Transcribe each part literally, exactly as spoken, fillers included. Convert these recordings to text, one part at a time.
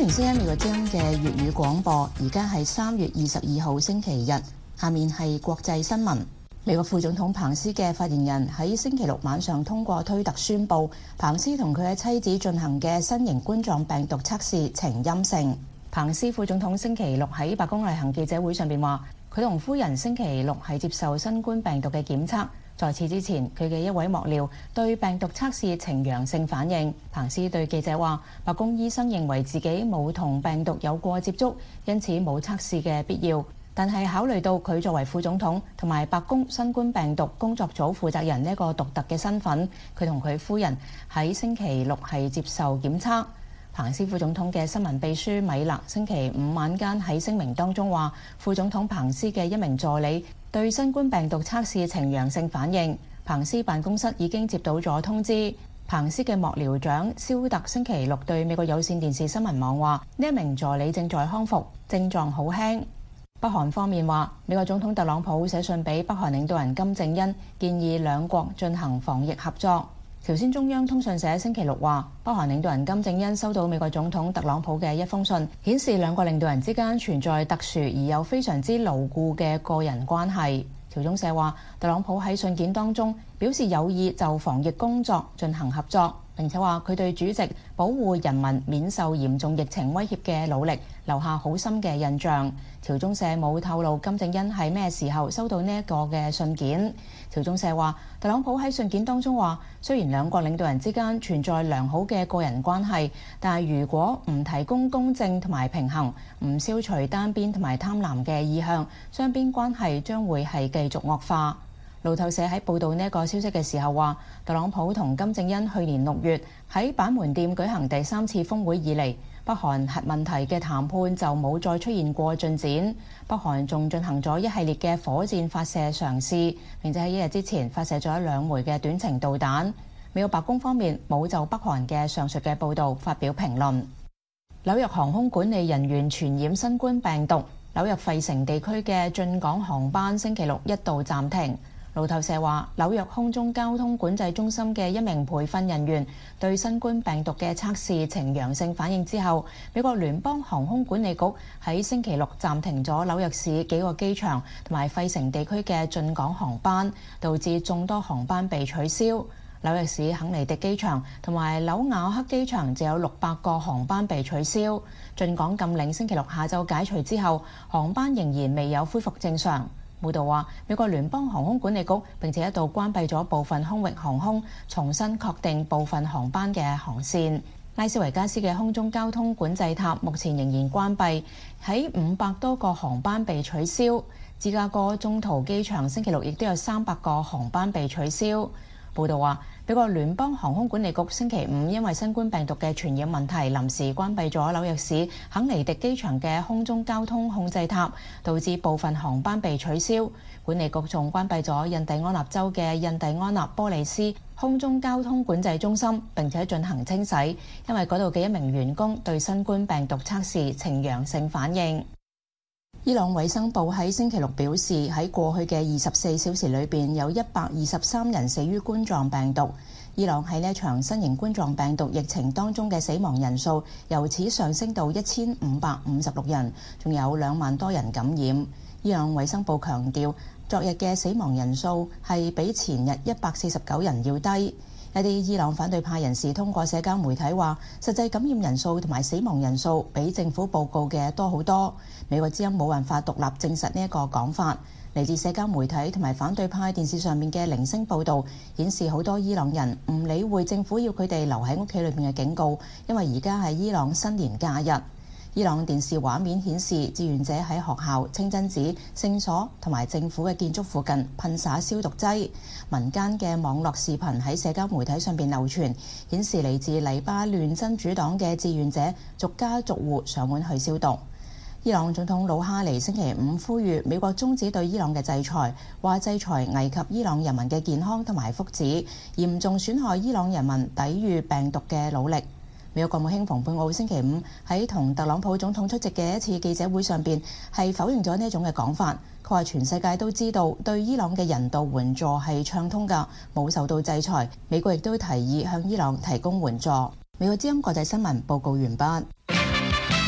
迎收聽美國之音嘅粵語廣播，而家係三月二十二號星期日，下面係國際新聞。美國副總統彭斯嘅發言人喺星期六晚上通過推特宣布，彭斯同佢嘅妻子進行嘅新型冠狀病毒測試呈陰性。彭斯副總統星期六喺白宮例行記者會上邊話，佢同夫人星期六係接受新冠病毒嘅檢測。在此之前，佢嘅一位幕僚對病毒測試呈陽性反應。彭斯對記者話，白宮醫生認為自己冇同病毒有過接觸，因此冇測試嘅必要。但係考慮到佢作為副總統同埋白宮新冠病毒工作組負責人呢一個獨特嘅身份，佢同佢夫人喺星期六係接受檢測。彭斯副總統嘅新聞秘書米勒星期五晚間喺聲明當中話，副總統彭斯嘅一名助理對新冠病毒測試呈陽性反應。彭斯辦公室已經接到咗通知。彭斯嘅幕僚長肖特星期六對美國有線電視新聞網話，呢一名助理正在康復，症狀好輕。北韓方面話，美國總統特朗普寫信俾北韓領導人金正恩，建議兩國進行防疫合作。朝鮮中央通訊社星期六話，北韓領導人金正恩收到美國總統特朗普嘅一封信，顯示兩國領導人之間存在特殊而又非常之牢固嘅個人關係。朝中社話，特朗普喺信件當中表示有意就防疫工作進行合作，並且話佢對主席保護人民免受嚴重疫情威脅嘅努力留下好深嘅印象。朝中社冇透露金正恩係咩時候收到呢一個嘅信件。朝中社話，特朗普喺信件當中話，雖然兩國領導人之間存在良好嘅個人關係，但係如果唔提供公正同埋平衡，唔消除單邊同埋貪婪嘅意向，雙邊關係將會係繼續惡化。路透社喺報導呢個消息嘅時候話，特朗普同金正恩去年六月喺板門店舉行第三次峰會以嚟，北韓核問題嘅談判就冇再出現過進展。北韓仲進行咗一系列嘅火箭發射嘗試，並且喺一日之前發射咗兩枚嘅短程導彈。美國白宮方面冇就北韓嘅上述嘅報導發表評論。紐約航空管理人員傳染新冠病毒，紐約費城地區嘅進港航班星期六一度暫停。路透社話，紐約空中交通管制中心嘅一名培訓人員對新冠病毒嘅測試呈陽性反應之後，美國聯邦航空管理局喺星期六暫停咗紐約市幾個機場同埋費城地區嘅進港航班，導致眾多航班被取消。紐約市肯尼迪機場同埋紐瓦克機場就有六百個航班被取消。進港禁令星期六下晝解除之後，航班仍然未有恢復正常。報道話，美國聯邦航空管理局並且一度關閉咗部分空域航空，重新確定部分航班嘅航線。拉斯維加斯嘅空中交通管制塔目前仍然關閉，喺五百多個航班被取消。芝加哥中途機場星期六亦都有三百個航班被取消。報道話，美國聯邦航空管理局星期五因為新冠病毒嘅傳染問題，臨時關閉咗紐約市肯尼迪機場嘅空中交通控制塔，導致部分航班被取消。管理局仲關閉咗印第安納州嘅印第安納波利斯空中交通管制中心，並且進行清洗，因為嗰度嘅一名員工對新冠病毒測試呈陽性反應。伊朗衛生部喺星期六表示，喺過去嘅二十四小時裏邊有一百二十三人死於冠狀病毒。伊朗喺呢一場新型冠狀病毒疫情當中嘅死亡人數由此上升到一千五百五十六人，仲有兩萬多人感染。伊朗衛生部強調，昨日嘅死亡人數係比前日一百四十九人要低。一啲伊朗反對派人士通過社交媒體話，實際感染人數同埋死亡人數比政府報告嘅多好多。美國之音冇辦法獨立證實呢一個講法。嚟自社交媒體同埋反對派電視上面嘅零星報導顯示，好多伊朗人唔理會政府要佢哋留喺屋企裏面嘅警告，因為而家係伊朗新年假日。伊朗電視畫面顯示，志願者喺學校、清真寺、聖所同埋政府嘅建築附近噴灑消毒劑。民間嘅網絡視頻喺社交媒體上邊流傳，顯示嚟自黎巴嫩真主黨嘅志願者逐家逐戶上門去消毒。伊朗總統魯哈尼星期五呼籲美國終止對伊朗嘅制裁，話制裁危及伊朗人民嘅健康同埋福祉，嚴重損害伊朗人民抵禦病毒嘅努力。美國國務卿蓬佩奧星期五喺同特朗普總統出席嘅一次記者會上邊係否認咗呢一種嘅講法。佢話全世界都知道對伊朗嘅人道援助係暢通㗎，冇受到制裁。美國亦都提議向伊朗提供援助。美國之音國際新聞報告完畢。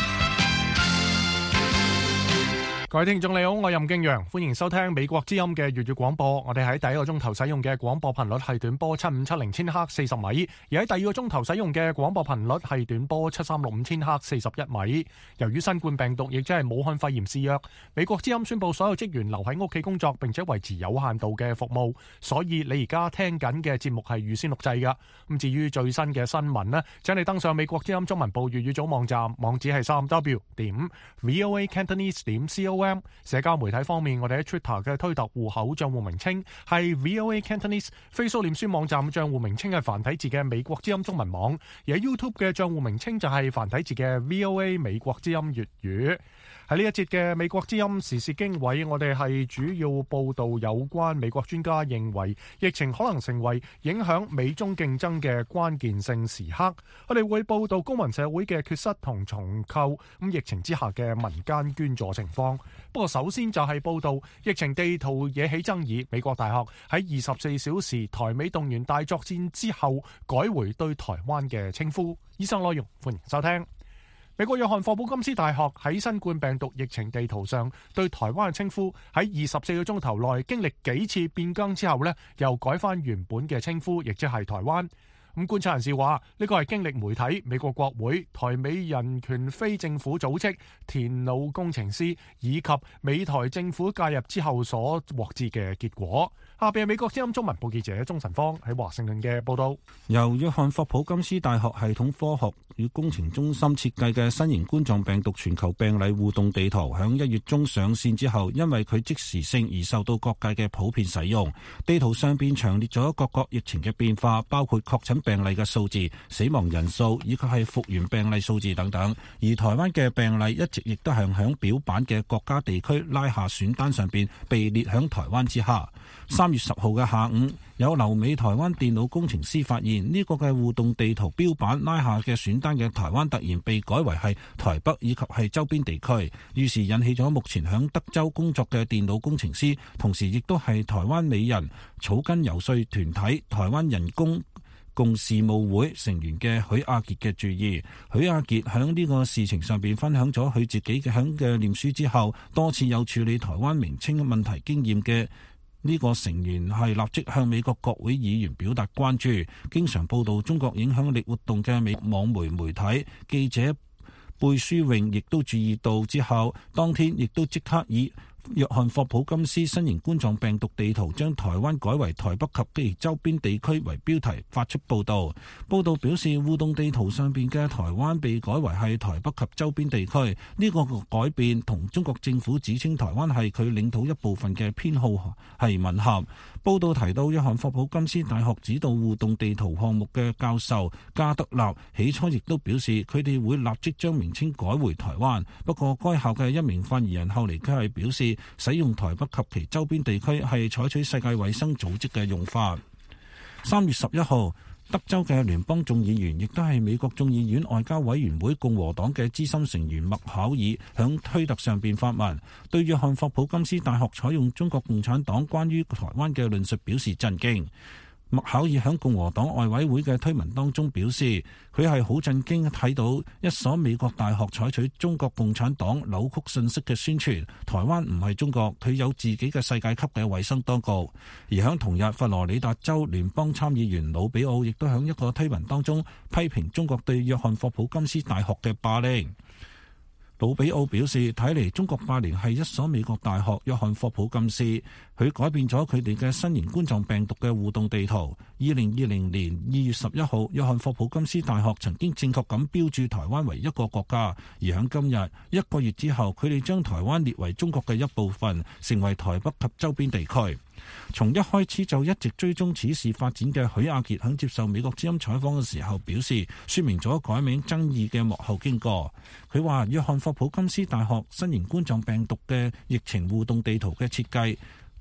各位聽眾你好，我係任敬陽，歡迎收聽美國之音嘅粵語廣播。我哋喺第一個鐘頭使用嘅廣播頻率係短波七五七零千赫四十米，而喺第二個鐘頭使用嘅廣播頻率係短波七三六五千赫四十一米。由於新冠病毒亦即係武漢肺炎肆虐，美國之音宣布所有職員留喺屋企工作，並且維持有限度嘅服務。所以你而家聽緊嘅節目係預先錄製噶。咁至於最新嘅新聞呢，請你登上美國之音中文部粵語組網站，網址係三 w 點 v o a cantonese 點 com。社交媒體方面，我哋喺 Twitter 嘅推特戶口賬戶名稱係 V O A Cantonese，Facebook 臉書網站賬戶名稱係繁體字嘅美國之音中文網，而喺 YouTube 嘅賬戶名稱就係繁體字嘅 V O A 美國之音粵語。喺呢一節嘅美國之音時事經緯，我哋係主要報道有關美國專家認為疫情可能成為影響美中競爭嘅關鍵性時刻。我哋會報道公民社會嘅缺失同重構，咁疫情之下嘅民間捐助情況。不過首先就係報道疫情地圖惹起爭議，美國大學喺二十四小時台美動員大作戰之後改回對台灣嘅稱呼。以上內容歡迎收聽。美國約翰霍普金斯大學喺新冠病毒疫情地圖上對台灣嘅稱呼喺二十四個鐘頭內經歷幾次變更之後呢，又改翻原本嘅稱呼，亦即係台灣。咁觀察人士話，呢個係經歷媒體、美國國會、台美人權非政府組織、電腦工程師以及美台政府介入之後所獲致嘅結果。下邊係美國之音中文部記者鍾晨芳喺華盛頓嘅報道。 由約翰霍普金斯大學系統科學與工程中心設計嘅新型冠狀病毒全球病例互動地圖，響一月中上線之後，因為佢即時性而受到各界嘅普遍使用。地圖上邊詳列咗各國疫情嘅變化，包括確診病例嘅數字、死亡人數以及係復原病例數字等等。而台灣嘅病例一直亦都係響表板嘅國家地區拉下選單上邊被列響台灣之下。三月十號嘅下午，有留美台灣電腦工程師發現呢個嘅互動地圖標板拉下嘅選單嘅台灣突然被改為係台北以及係周邊地區，於是引起咗目前響德州工作嘅電腦工程師，同時亦都係台灣美人草根遊說團體台灣人工共事務會成員嘅許亞傑嘅注意。許亞傑喺呢個事情上邊分享咗佢自己嘅響嘅念書之後，多次有處理台灣名稱問題經驗嘅呢個成員係立即向美國國會議員表達關注。經常報道中國影響力活動嘅美網媒媒體記者貝舒穎亦都注意到之後，當天亦都即刻以約翰霍普金斯新型冠狀病毒地圖將台灣改為台北及其周邊地區為標題發出報道。報道表示，互動地圖上邊嘅台灣被改為係台北及周邊地區，呢個改變同中國政府指稱台灣係佢領土一部分嘅編號係吻合。報道提到，約翰霍普金斯大學指導互動地圖項目嘅教授加德納起初亦都表示，佢哋會立即將名稱改回台灣。不過該校嘅一名發言人後嚟佢係表示，使用台北及其周邊地區係採取世界衛生組織嘅用法。三月十一號，德州嘅聯邦眾議員亦都係美國眾議院外交委員會共和黨嘅資深成員麥考爾響推特上邊發文，對約翰霍普金斯大學採用中國共產黨關於台灣嘅論述表示震驚。麥考爾喺共和黨外委會嘅推文當中表示，佢係好震驚睇到一所美國大學採取中國共產黨扭曲信息嘅宣傳，台灣唔係中國，佢有自己嘅世界級嘅衛生當局。而喺同日，佛羅里達州聯邦參議員魯比奧亦都喺一個推文當中批評中國對約翰霍普金斯大學嘅霸凌。魯比奧表示，睇嚟中國霸凌係一所美國大學約翰霍普金斯，佢改變咗佢哋嘅新型冠狀病毒嘅互動地圖。二零二零年二月十一號，約翰霍普金斯大學曾經正確咁標注台灣為一個國家，而喺今日一個月之後，佢哋將台灣列為中國嘅一部分，成為台北及周邊地區。從一開始就一直追蹤此事發展嘅許亞傑喺接受美國之音採訪嘅時候表示，說明咗改名爭議嘅幕後經過。佢話約翰霍普金斯大學新型冠狀病毒嘅疫情互動地圖嘅設計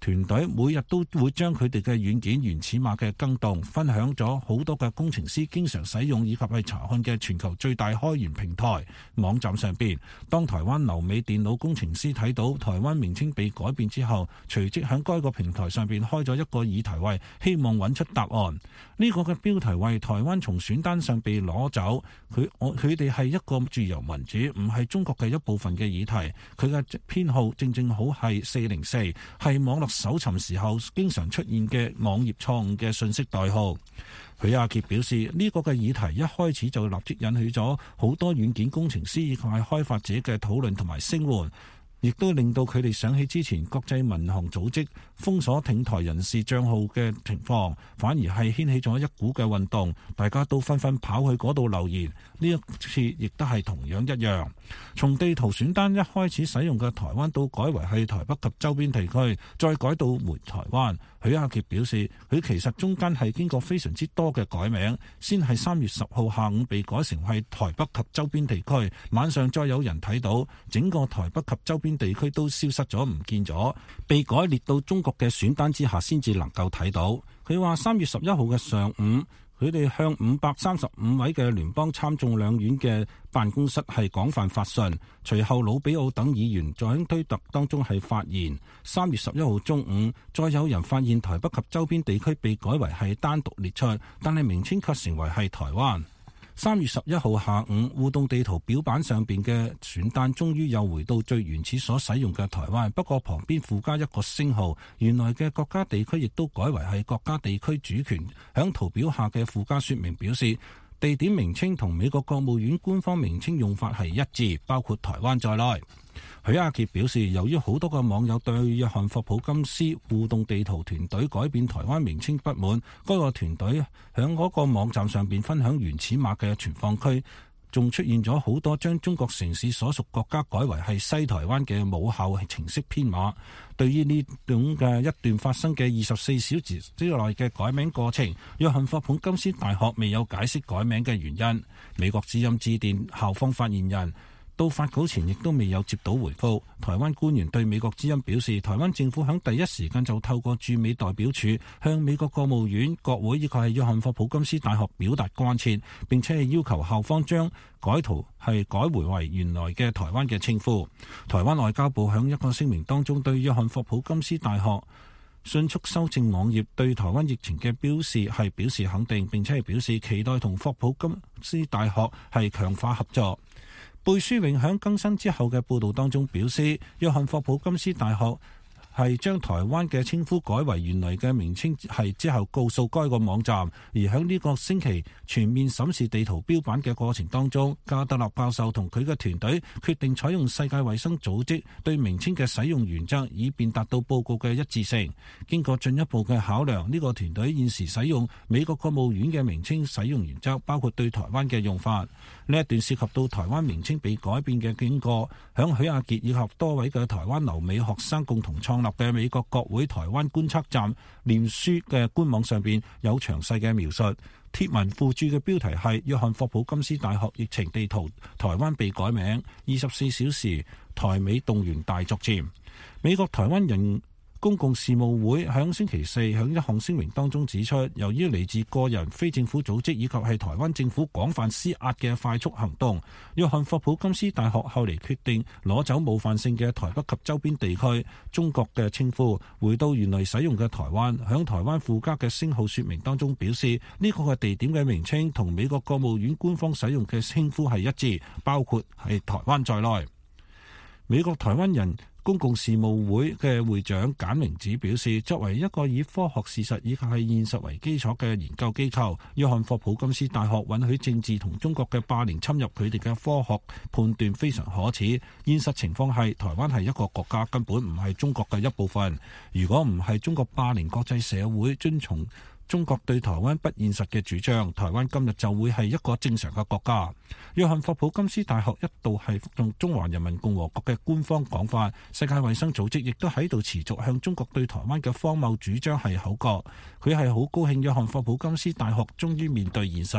團隊每日都會將佢哋嘅軟件原始碼嘅更動分享咗好多嘅工程師經常使用以及係查看嘅全球最大開源平台網站上邊。當台灣留美電腦工程師睇到台灣名稱被改變之後，隨即喺該個平台上邊開咗一個議題為希望揾出答案。呢、這個嘅標題為台灣從選單上被攞走，佢我佢哋係一個自由民主，唔係中國嘅一部分嘅議題。佢嘅編號正正好係四零四，係網絡搜尋時候經常出現嘅網頁錯誤嘅信息代號。許亞傑表示，呢、這個嘅議題一開始就立即引起咗好多軟件工程師以及係開發者嘅討論同埋聲援，亦都令到佢哋想起之前國際民航組織封鎖挺台人士帳號嘅情況，反而係掀起咗一股嘅運動，大家都紛紛跑去嗰度留言。呢一次亦都係同樣一樣，從地圖選單一開始使用嘅台灣島改為係台北及周邊地區，再改到回台灣。許亞傑表示，佢其實中間係經過非常之多嘅改名，先係三月十號下午被改成係台北及周邊地區，晚上再有人睇到整個台北及周邊地區都消失咗唔見咗，被改列到中國嘅選單之下先至能夠睇到。佢話三月十一號嘅上午，佢哋向五百三十五位嘅聯邦參眾兩院嘅辦公室係廣泛發信，隨後魯比奧等議員在喺推特當中係發言。三月十一號中午，再有人發現台北及周邊地區被改為係單獨列出，但係名稱卻成為係台灣。三月十一號下午，互動地圖表板上邊嘅選單終於又回到最原始所使用嘅台灣，不過旁邊附加一個星號，原來嘅國家地區亦都改為係國家地區主權。響圖表下嘅附加說明表示，地點名稱同美國國務院官方名稱用法係一致，包括台灣在內。許亞傑表示，由於好多個網友對約翰霍普金斯互動地圖團隊改變台灣名稱不滿，該個團隊響嗰個網站上邊分享原始碼嘅存放區，仲出現咗好多將中國城市所屬國家改為係西台灣嘅母校程式編碼。對於呢種嘅一段發生嘅二十四小時之內嘅改名過程，約翰霍普金斯大學未有解釋改名嘅原因。美國之音致電校方發言人，到發稿前亦都未有接到回覆。台灣官員對美國之音表示，台灣政府響第一時間就透過駐美代表處向美國國務院、國會以及係約翰霍普金斯大學表達關切，並且係要求校方將改圖係改回為原來嘅台灣嘅稱呼。台灣外交部響一個聲明當中對約翰霍普金斯大學迅速修正網頁對台灣疫情嘅標示係表示肯定，並且係表示期待同霍普金斯大學係強化合作。貝書永響更新之後嘅報導當中表示，約翰霍普金斯大學係將台灣嘅稱呼改為原來嘅名稱，係之後告訴該個網站。而喺呢個星期全面審視地圖標版嘅過程當中，加德納教授同佢嘅團隊決定採用世界衛生組織對名稱嘅使用原則，以便達到報告嘅一致性。經過進一步嘅考量，呢、這個團隊現時使用美國國務院嘅名稱使用原則，包括對台灣嘅用法。呢一段涉及到台灣名稱被改變嘅經過，響許亞傑以及多位嘅台灣留美學生共同創立嘅美國國會台灣觀測站臉書嘅官網上邊有詳細嘅描述。貼文附注嘅標題係約翰霍普金斯大學疫情地圖，台灣被改名，二十四小時台美動員大作戰。美國台灣人公共事務會響星期四響一項聲明當中指出，由於嚟自個人、非政府組織以及係台灣政府廣泛施壓嘅快速行動，約翰霍普金斯大學後嚟決定攞走冒犯性嘅台北及周邊地區中國嘅稱呼，回到原來使用嘅台灣。響台灣附加嘅星號說明當中表示，呢、這個嘅地點嘅名稱同美國國務院官方使用嘅稱呼係一致，包括係台灣在內。美國台灣人公共事務會嘅會長簡明子表示，作為一個以科學事實以及係現實為基礎嘅研究機構，約翰霍普金斯大學允許政治同中國嘅霸凌侵入佢哋嘅科學判斷非常可恥。現實情況係台灣係一個國家，根本唔係中國嘅一部分。如果唔係中國霸凌國際社會遵從中國對台灣不現實嘅主張，台灣今日就會係一個正常嘅國家。約翰霍普金斯大學一度係服從中華人民共和國嘅官方講法，世界衛生組織亦都喺度持續向中國對台灣嘅荒謬主張係口角。佢係好高興約翰霍普金斯大學終於面對現實。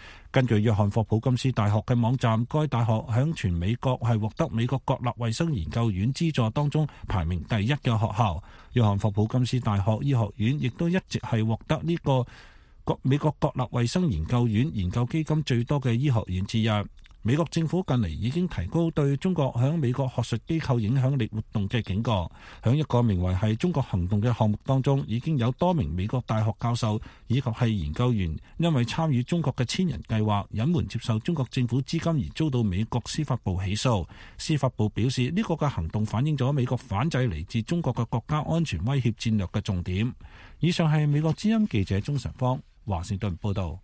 根據約翰霍普金斯大學嘅網站，該大學響全美國係獲得美國國立衛生研究院資助當中排名第一嘅學校。約翰霍普金斯大學醫學院亦都一直係獲得呢個國美國國立衛生研究院研究基金最多嘅醫學院之一。美國政府近嚟已經提高對中國響美國學術機構影響力活動嘅警告。響一個名為係中國行動嘅項目當中，已經有多名美國大學教授以及係研究員因為參與中國嘅千人計劃，隱瞞接受中國政府資金而遭到美國司法部起訴。司法部表示呢個嘅行動反映咗美國反制嚟自中國嘅國家安全威脅戰略嘅重點。以上係美國之音記者鍾晨芳華盛頓報道。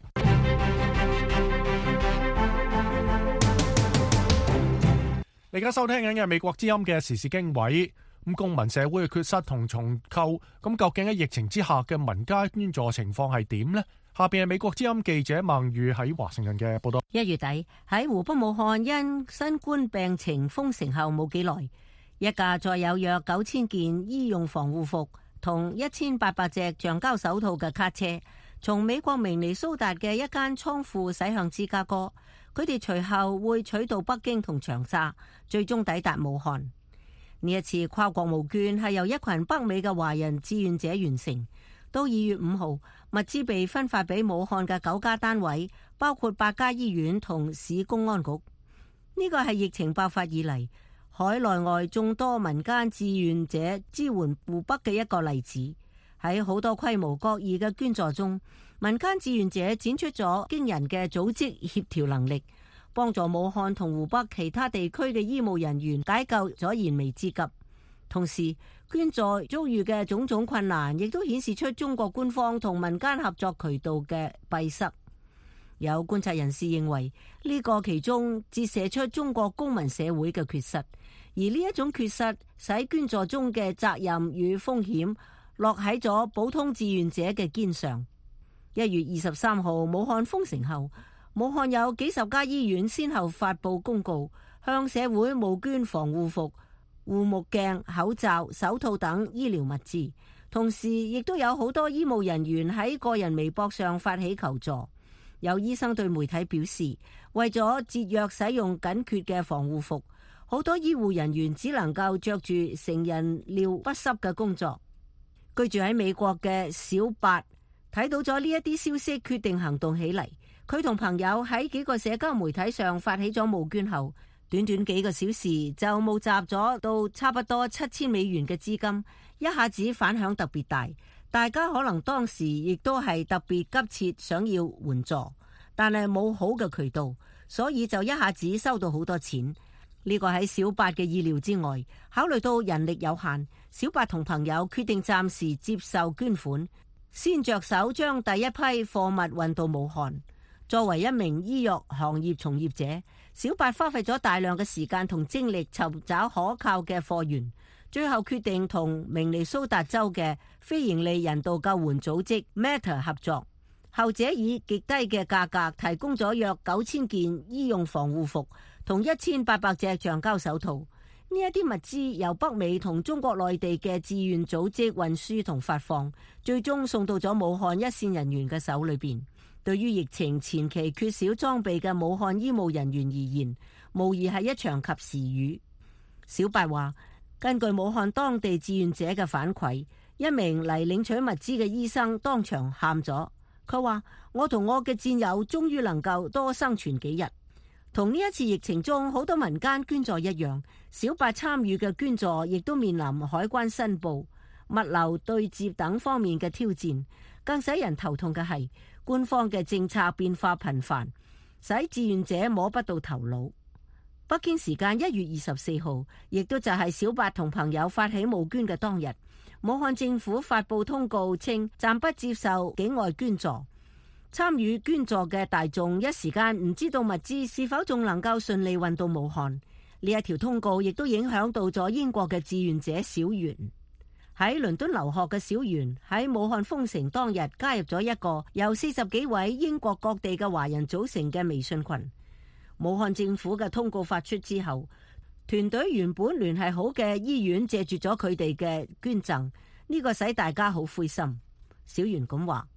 你而家收聽緊嘅美國之音嘅時事經緯，咁公民社會嘅缺失同重構，咁究竟喺疫情之下嘅民間捐助情況係點呢？下邊係美國之音記者孟宇喺華盛頓嘅報道。 一月底喺湖北武漢因新冠病情封城後冇幾耐，一架載有約九千件醫用防護服同一千八百隻橡膠手套嘅卡車，從美國明尼蘇達嘅一間倉庫駛向芝加哥。佢哋隨後會取道北京同長沙，最終抵達武漢。呢一次跨國募捐係由一群北美嘅華人志願者完成。到二月五號，物資被分發俾武漢嘅九家單位，包括八家醫院同市公安局。呢個係疫情爆發以嚟海內外眾多民間志願者支援湖北嘅一個例子。喺好多規模各異嘅捐助中，民間志願者展出咗驚人嘅組織協調能力，幫助武漢同湖北其他地區嘅醫務人員解救咗燃眉之急。同時，捐助遭遇嘅種種困難，亦都顯示出中國官方同民間合作渠道嘅閉塞。有觀察人士認為，呢個其中折射出中國公民社會嘅缺失，而呢一種缺失使捐助中嘅責任與風險落喺咗普通志願者嘅肩上。一月二十三號，武漢封城後，武漢有幾十家醫院先後發布公告，向社會募捐防護服、護目鏡、口罩、手套等醫療物資。同時，亦都有好多醫務人員喺個人微博上發起求助。有醫生對媒體表示，為咗節約使用緊缺嘅防護服，好多醫護人員只能夠着住成人尿不濕嘅工作。居住喺美國嘅小八睇到咗呢一啲消息，決定行動起嚟。佢同朋友喺幾個社交媒體上發起咗募捐後，短短幾個小時就募集咗到差不多七千美元嘅資金，一下子反響特別大。大家可能當時亦都係特別急切想要援助，但係冇好嘅渠道，所以就一下子收到好多錢。呢個喺小八嘅意料之外。考慮到人力有限，小八同朋友決定暫時接受捐款，先着手將第一批貨物運到武漢。作為一名醫藥行業從業者，小八花費咗大量嘅時間同精力尋找可靠嘅貨源，最後決定同明尼蘇達州嘅非營利人道救援組織 Matter 合作。後者以極低嘅價格提供咗約九千件醫用防護服同一千八百隻橡膠手套。呢一啲物資由北美同中國內地嘅志願組織運輸同發放，最終送到咗武漢一線人員嘅手裏邊。對於疫情前期缺少裝備嘅武漢醫務人員而言，無疑係一場及時雨。小白話，根據武漢當地志願者嘅反饋，一名嚟領取物資嘅醫生當場喊咗。佢話：我同我嘅戰友終於能夠多生存幾日。同呢一次疫情中好多民間捐助一樣，小八參與嘅捐助亦都面臨海關申報、物流對接等方面嘅挑戰。更使人頭痛嘅係，官方嘅政策變化頻繁，使志願者摸不到頭腦。北京時間一月二十四號，亦都就係小八同朋友發起募捐嘅當日，武漢政府發布通告稱暫不接受境外捐助。參與捐助嘅大眾一時間唔知道物資是否仲能夠順利運到武漢。呢一條通告亦都影響到咗英國嘅志願者小袁。喺倫敦留學嘅小袁喺武漢封城當日加入咗一個由四十幾位英國各地嘅華人組成嘅微信群。武漢政府嘅通告發出之後，團隊原本聯繫好嘅醫院借住咗佢哋嘅捐贈，呢個使大家好灰心。小袁咁話。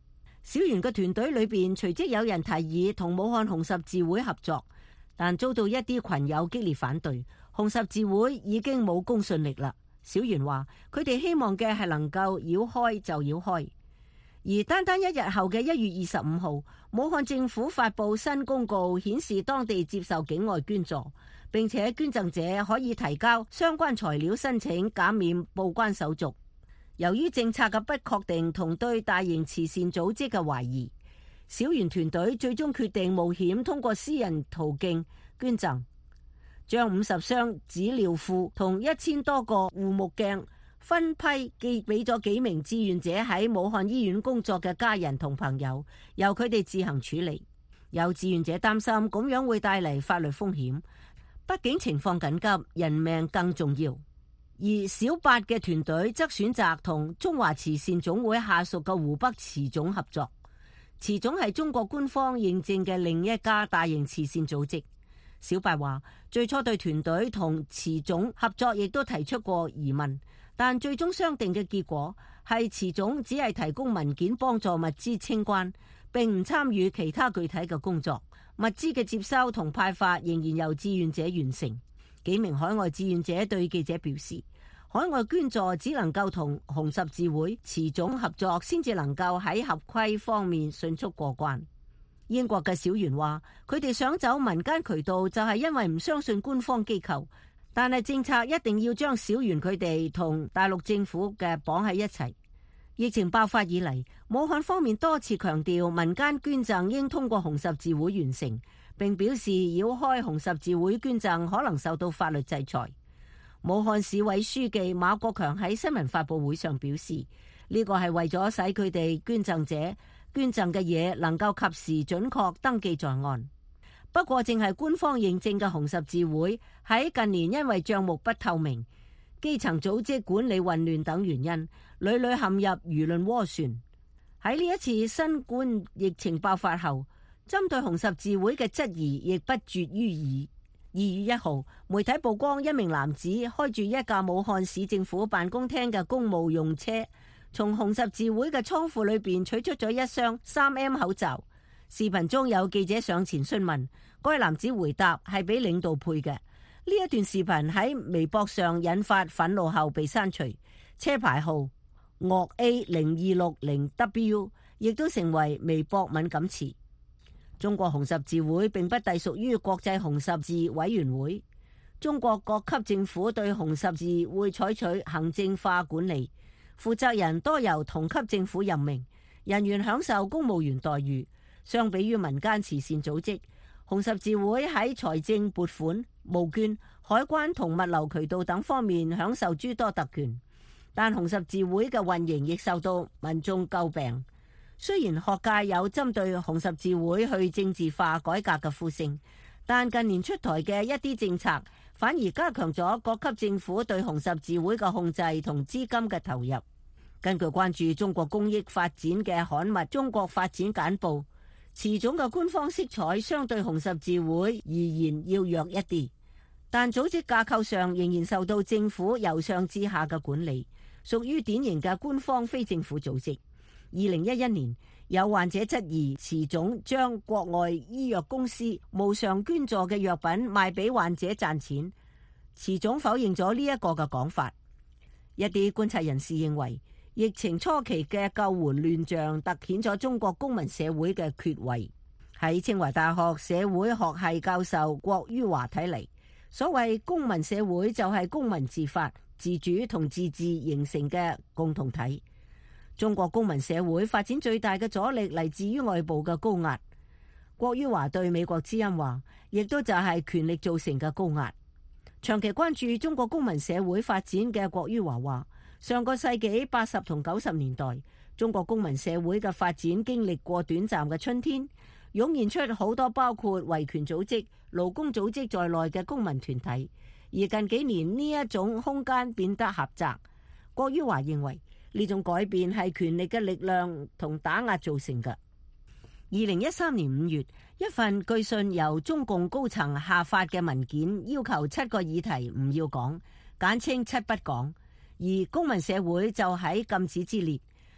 小圓嘅團隊裏邊隨即有人提議同武漢紅十字會合作，但遭到一啲群友激烈反對。紅十字會已經冇公信力啦。小圓話佢哋希望嘅係能夠繞開就繞開。而單單一日後嘅一月二十五號，武漢政府發布新公告，顯示當地接受境外捐助，並且捐贈者可以提交相關材料申請減免報關手續。由於政策嘅不確定同對大型慈善組織嘅懷疑，小圓團隊最終決定冒險通過私人途徑捐贈，將五十箱紙尿褲同一千多個護目鏡分批寄俾咗幾名志願者喺武漢醫院工作嘅家人同朋友，由佢哋自行處理。有志願者擔心咁樣會帶嚟法律風險，畢竟情況緊急，人命更重要。而小八嘅團隊則選擇同中華慈善總會下屬嘅湖北慈總合作。慈總係中國官方認證嘅另一家大型慈善組織。小八話最初對團隊同慈總合作亦都提出過疑問，但最終商定嘅結果係慈總只係提供文件幫助物資清關，並唔參與其他具體嘅工作。物資嘅接收同派發仍然由志願者完成。幾名海外志願者對記者表示，海外捐助只能夠同紅十字會、慈總合作，先至能夠喺合規方面迅速過關。英國嘅小圓話，佢哋想走民間渠道，就係因為唔相信官方機構，但係政策一定要將小圓佢哋同大陸政府嘅綁喺一齊。疫情爆發以嚟，武漢方面多次強調民間捐贈應通過紅十字會完成，並表示繞開紅十字會捐贈可能受到法律制裁。武漢市委書記馬國強喺新聞發佈會上表示，呢個係為咗使佢哋捐贈者捐贈嘅嘢能夠及時準確登記在案。不過，正係官方認證嘅紅十字會喺近年因為賬目不透明、基層組織管理混亂等原因，屢屢陷入輿論渦旋。喺呢一次新冠疫情爆發後，針對紅十字會嘅質疑亦不絕於耳。二月一號，媒體曝光一名男子開住一架武漢市政府辦公廳嘅公務用車，從紅十字會嘅倉庫裏邊取出咗一箱三 M 口罩。視頻中有記者上前詢問，該男子回答係俾領導配嘅。呢一段視頻喺微博上引發憤怒後被刪除，車牌號岳 A 零二六零 W 亦都成為微博敏感詞。中國紅十字會並不隸屬於國際紅十字委員會，中國各級政府對紅十字會採取行政化管理，負責人多由同級政府任命，人員享受公務員待遇。相比於民間慈善組織，紅十字會喺財政撥款、募捐、海關同物流渠道等方面享受諸多特權，但紅十字會嘅運營亦受到民眾詬病。雖然學界有針對紅十字會去政治化改革嘅呼聲，但近年出台嘅一啲政策反而加強咗各級政府對紅十字會嘅控制同資金嘅投入。根據關注中國公益發展嘅刊物《中國發展簡報》，慈總嘅官方色彩相對紅十字會而言要弱一啲，但組織架構上仍然受到政府由上至下嘅管理，屬於典型嘅官方非政府組織。二零一一年，有患者質疑慈總將國外醫藥公司無償捐助嘅藥品賣俾患者賺錢，慈總否認咗呢一個嘅講法。一啲觀察人士認為，疫情初期嘅救援亂象突顯咗中國公民社會嘅缺位。喺清華大學社會學系教授郭于華睇嚟，所謂公民社會就係公民自發、自主同自治形成嘅共同體。中國公民社會發展最大嘅阻力嚟自於外部嘅高壓。郭于華對美國之音話，亦都就係權力造成嘅高壓。長期關注中國公民社會發展嘅郭于華話，上個世紀八十同九十年代，中國公民社會嘅發展經歷過短暫嘅春天，湧現出好多包括維權組織、勞工組織在內嘅公民團體。而近幾年呢一種空間變得狹窄。郭于華認為，呢種改變係權力嘅力量同打壓造成嘅。二零一三年五月，一份據信由中共高層下發嘅文件，要求七個議題唔要講，簡稱七不講，而公民社會就喺禁止之列，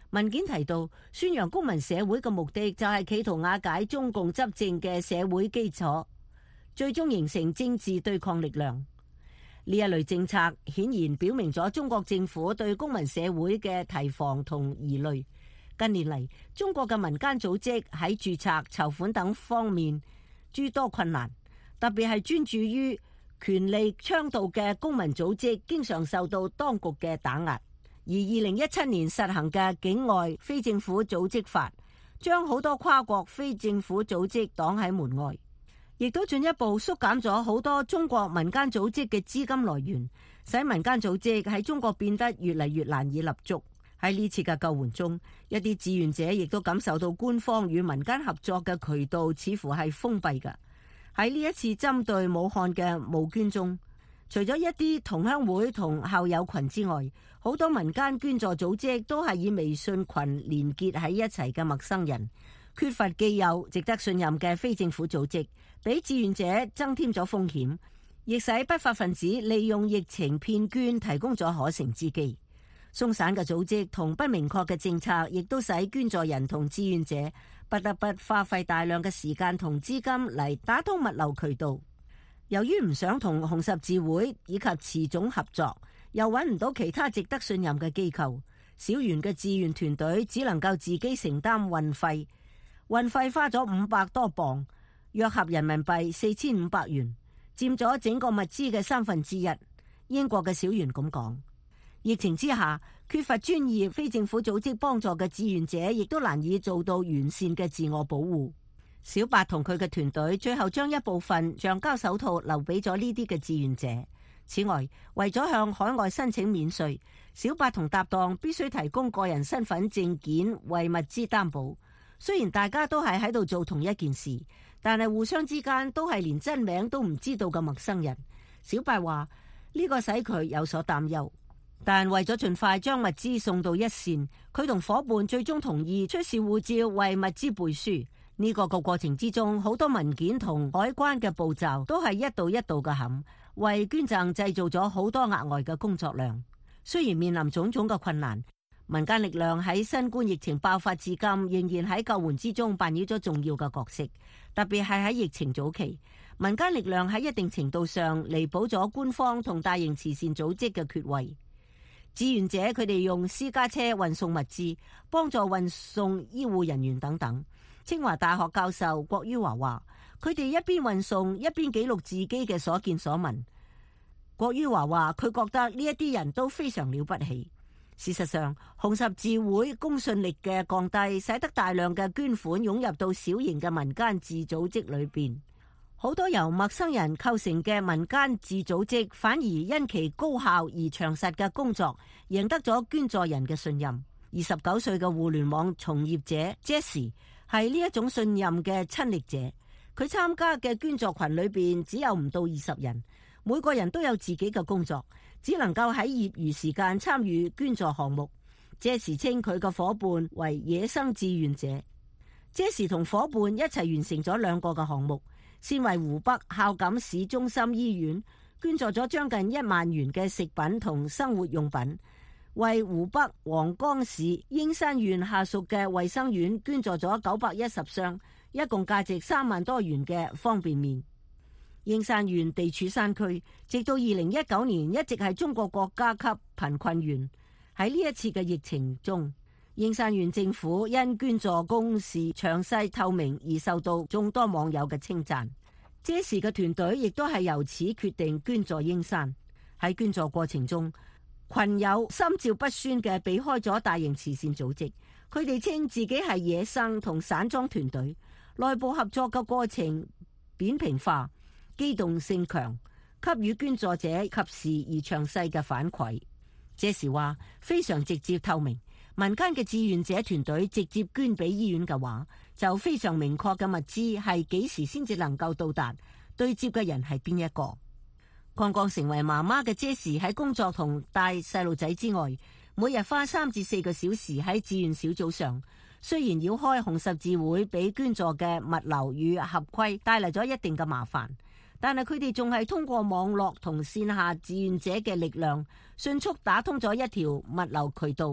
文件提到，宣揚公民社會嘅目的就係企圖瓦解中共執政嘅社會基礎，最終形成政治對抗力量。呢一類政策顯然表明咗中國政府對公民社會嘅提防同疑慮。近年嚟，中國嘅民間組織喺註冊、籌款等方面諸多困難，特別係專注於權力倡導嘅公民組織，經常受到當局嘅打壓。而二零一七年實行嘅境外非政府組織法，將好多跨國非政府組織擋喺門外，亦都進一步縮減咗好多中國民間組織嘅資金來源，使民間組織喺中國變得越嚟越難以立足。喺呢次嘅救援中，一啲志願者亦都感受到官方與民間合作嘅渠道似乎係封閉嘅。喺呢一次針對武漢嘅募捐中，除咗一啲同鄉會同校友群之外，好多民間捐助組織都係以微信群連結喺一齊嘅陌生人，缺乏既有值得信任嘅非政府組織，俾志願者增添咗風險，亦使不法分子利用疫情騙捐提供咗可乘之機。鬆散嘅組織同不明確嘅政策，亦都使捐助人同志願者不得不花費大量嘅時間同資金嚟打通物流渠道。由於唔想同紅十字會以及慈總合作，又揾唔到其他值得信任嘅機構，小圓嘅志願團隊只能夠自己承擔運費，運費花咗五百多磅，約合人民幣四千五百元，佔咗整個物資嘅三分之一。英國嘅小圓咁講。疫情之下，缺乏專業非政府組織幫助嘅志願者，亦都難以做到完善嘅自我保護。小白同佢嘅團隊最後將一部分橡膠手套留俾咗呢啲嘅志願者。此外，為咗向海外申請免稅，小白同搭檔必須提供個人身份證件為物資擔保。雖然大家都係喺度做同一件事，但係互相之間都係連真名都唔知道嘅陌生人。小白話呢個使佢有所擔憂，但為咗盡快將物資送到一線，佢同伙伴最終同意出示護照為物資背書。呢個個過程之中，好多文件同海關嘅步驟都係一道一道嘅冚，為捐贈製造咗好多額外嘅工作量。雖然面臨種種嘅困難，民間力量喺新冠疫情爆發至今，仍然喺救援之中扮演咗重要嘅角色。特別係喺疫情早期，民間力量喺一定程度上彌補咗官方同大型慈善組織嘅缺位。志願者佢哋用私家車運送物資，幫助運送醫護人員等等。清華大學教授郭于華話，佢哋一邊運送一邊記錄自己嘅所見所聞。郭于華話，佢覺得呢一啲人都非常了不起。事實上，紅十字會公信力嘅降低，使得大量嘅捐款湧入到小型嘅民間自組織裏邊。好多由陌生人構成嘅民間自組織，反而因其高效而詳實嘅工作，贏得咗捐助人嘅信任。二十九歲嘅互聯網從業者 Jessie 係呢一種信任嘅親歷者。佢參加嘅捐助群裏邊只有唔到二十人，每個人都有自己嘅工作，只能夠喺業餘時間參與捐助項目。Jessie稱佢嘅伙伴為野生志願者。Jessie 同伙伴一齊完成咗兩個嘅項目，先為湖北孝感市中心醫院捐助咗將近一萬元嘅食品同生活用品，為湖北黃岡市英山縣下屬嘅衛生院捐助咗九百一十箱，一共價值三萬多元嘅方便麵。英山縣地處山區，直到二零一九年一直係中國國家級貧困縣。喺呢一次嘅疫情中，英山縣政府因捐助公示詳細透明而受到眾多網友嘅稱讚。這時嘅團隊亦都係由此決定捐助英山。喺捐助過程中，群友心照不宣嘅避開咗大型慈善組織，佢哋稱自己係野生同散裝團隊，內部合作嘅過程扁平化，機動性強，給予捐助者及時而詳細嘅反饋。這時話非常直接透明，民間嘅志願者團隊直接捐俾醫院嘅話，就非常明確嘅物資係幾時先至能夠到達，對接嘅人係邊一個。剛剛成為媽媽嘅 Jessie 喺工作同帶細路仔之外，每日花三至四個小時喺志願小組上。雖然繞開紅十字會俾捐助嘅物流與合規帶嚟咗一定嘅麻煩，但係佢哋仲係通過網絡同線下志願者嘅力量，迅速打通咗一條物流渠道，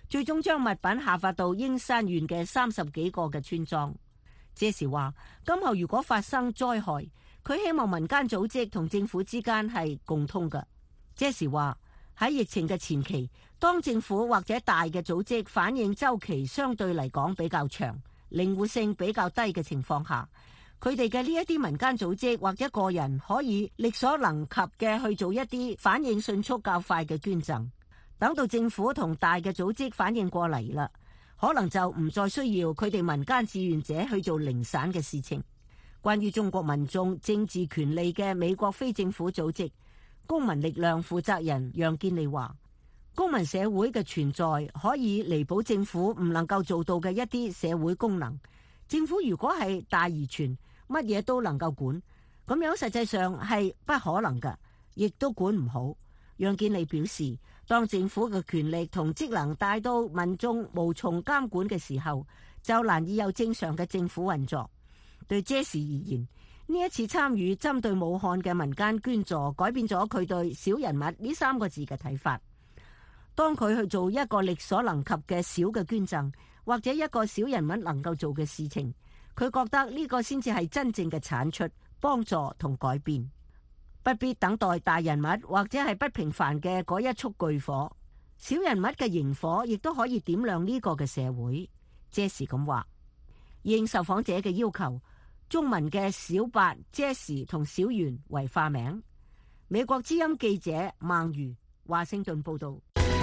最終將物品下發到英山縣嘅三十幾個嘅村莊。謝時話，今後如果發生災害，佢希望民間組織同政府之間係共通嘅。謝時話，喺疫情嘅前期，當政府或者大嘅組織反應周期相對嚟講比較長，靈活性比較低嘅情況下，佢哋嘅呢一啲民間組織或者個人可以力所能及嘅去做一啲反應迅速較快嘅捐贈。等到政府同大嘅組織反應過嚟啦，可能就唔再需要佢哋民間志願者去做零散嘅事情。關於中國民眾政治權利嘅美國非政府組織公民力量負責人楊建利話，公民社會嘅存在可以彌補政府唔能夠做到嘅一啲社會功能。政府如果係大而全，乜嘢都能夠管，咁樣實際上係不可能嘅，亦都管唔好。楊建利表示，當政府嘅權力同職能大到民眾無從監管嘅時候，就難以有正常嘅政府運作。對傑士而言，呢一次參與針對武漢嘅民間捐助，改變咗佢對小人物呢三個字嘅睇法。當佢去做一個力所能及嘅小嘅捐贈，或者一個小人物能夠做嘅事情，佢覺得呢個先至係真正嘅產出、幫助同改變。不必等待大人物或者係不平凡嘅嗰一束巨火，小人物嘅螢火亦都可以點亮呢個嘅社會。傑士咁話，應受訪者嘅要求，中文嘅小白、傑士同小圓為化名。美國之音記者孟如華盛頓報道。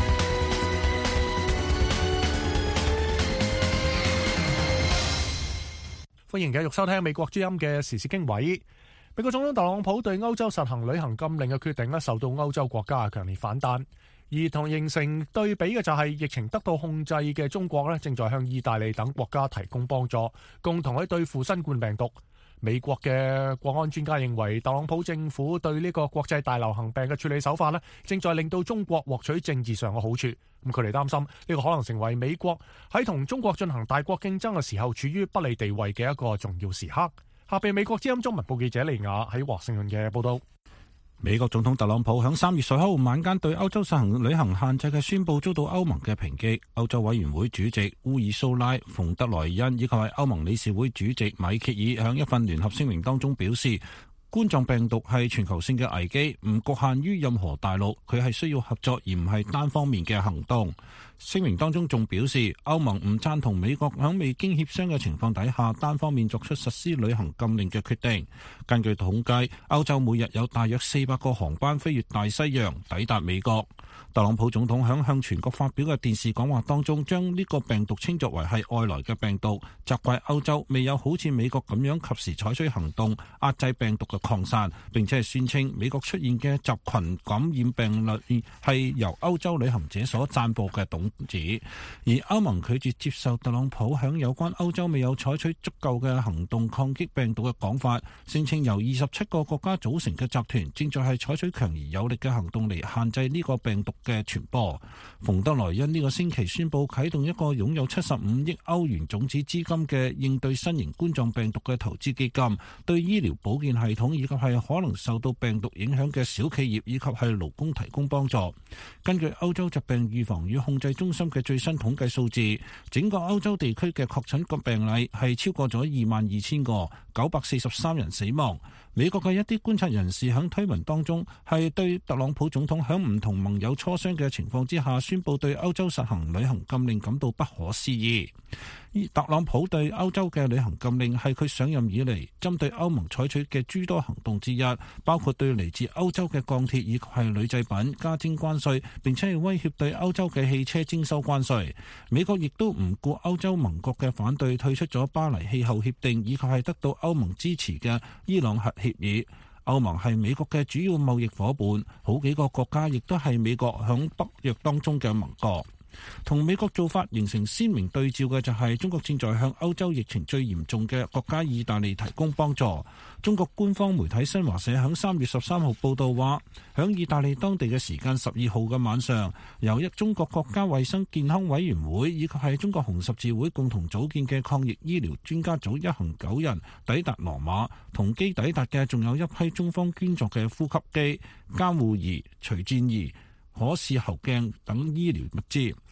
歡迎繼續收聽美國之音嘅時事經緯。美國總統特朗普對歐洲實行旅行禁令嘅決定咧，受到歐洲國家嘅強烈反彈。而同形成對比嘅就係疫情得到控制嘅中國咧，正在向意大利等國家提供幫助，共同去對付新冠病毒。美國嘅國安專家認為，特朗普政府對呢個國際大流行病嘅處理手法咧，正在令到中國獲取政治上嘅好處。咁佢哋擔心呢個可能成為美國喺同中國進行大國競爭嘅時候，處於不利地位嘅一個重要時刻。下邊美國之音中文部記者利亞喺華盛頓嘅報道。 美國總統特朗普響三月十一號晚間對歐洲實行旅行限制嘅宣布遭到歐盟嘅抨擊。歐洲委員會主席烏爾蘇拉·馮德萊恩以及係歐盟理事會主席米歇爾響一份聯合聲明當中表示，冠狀病毒係全球性嘅危機，唔局限於任何大陸，佢係需要合作而唔係單方面嘅行動。聲明當中仲表示，歐盟唔贊同美國響未經協商嘅情況底下單方面作出實施旅行禁令嘅決定。根據統計，歐洲每日有大約四百個航班飛越大西洋抵達美國。特朗普總統響向全國發表嘅電視講話當中，將呢個病毒稱作為係外來嘅病毒，責怪歐洲未有好似美國咁樣及時採取行動壓制病毒嘅擴散，並且係宣稱美國出現嘅集群感染病例係由歐洲旅行者所散播嘅種子。而歐盟拒絕接受特朗普響有關歐洲未有採取足夠嘅行動抗擊病毒嘅講法，聲稱由二十七個國家組成嘅集團正在係採取強而有力嘅行動嚟限制呢個病毒嘅傳播。馮德萊恩呢個星期宣布啟動一個擁有七十五億歐元種子資金嘅應對新型冠狀病毒嘅投資基金，對醫療保健系統以及係可能受到病毒影響嘅小企業以及係勞工提供幫助。根據歐洲疾病預防與控制中心嘅最新統計數字，整個歐洲地區嘅確診個病例係超過咗二萬二千個，九百四十三人死亡。美國嘅一啲觀察人士喺推文當中係對特朗普總統喺唔同盟友磋商嘅情況之下宣布對歐洲實行旅行禁令感到不可思議。特朗普對歐洲嘅旅行禁令係佢上任以嚟針對歐盟採取嘅諸多行動之一，包括對嚟自歐洲嘅鋼鐵以及係鋁製品加徵關稅，並且係威脅對歐洲嘅汽車徵收關稅。美國亦都唔顧歐洲盟國嘅反對，退出咗巴黎氣候協定以及係得到歐盟支持嘅伊朗核協議。歐盟係美國嘅主要貿易夥伴，好幾個國家亦都係美國響北約當中嘅盟國。同美國做法形成鮮明對照嘅就係中國正在向歐洲疫情最嚴重嘅國家意大利提供幫助。中國官方媒體新華社響三月十三號報道話，響意大利當地嘅時間十二號嘅晚上，由一中國國家衛生健康委員會以及係中國紅十字會共同組建嘅抗疫醫療專家組一行九人抵達羅馬，同機抵達嘅仲有一批中方捐助嘅呼吸機、監護儀、除顫儀、可視喉鏡等醫療物資。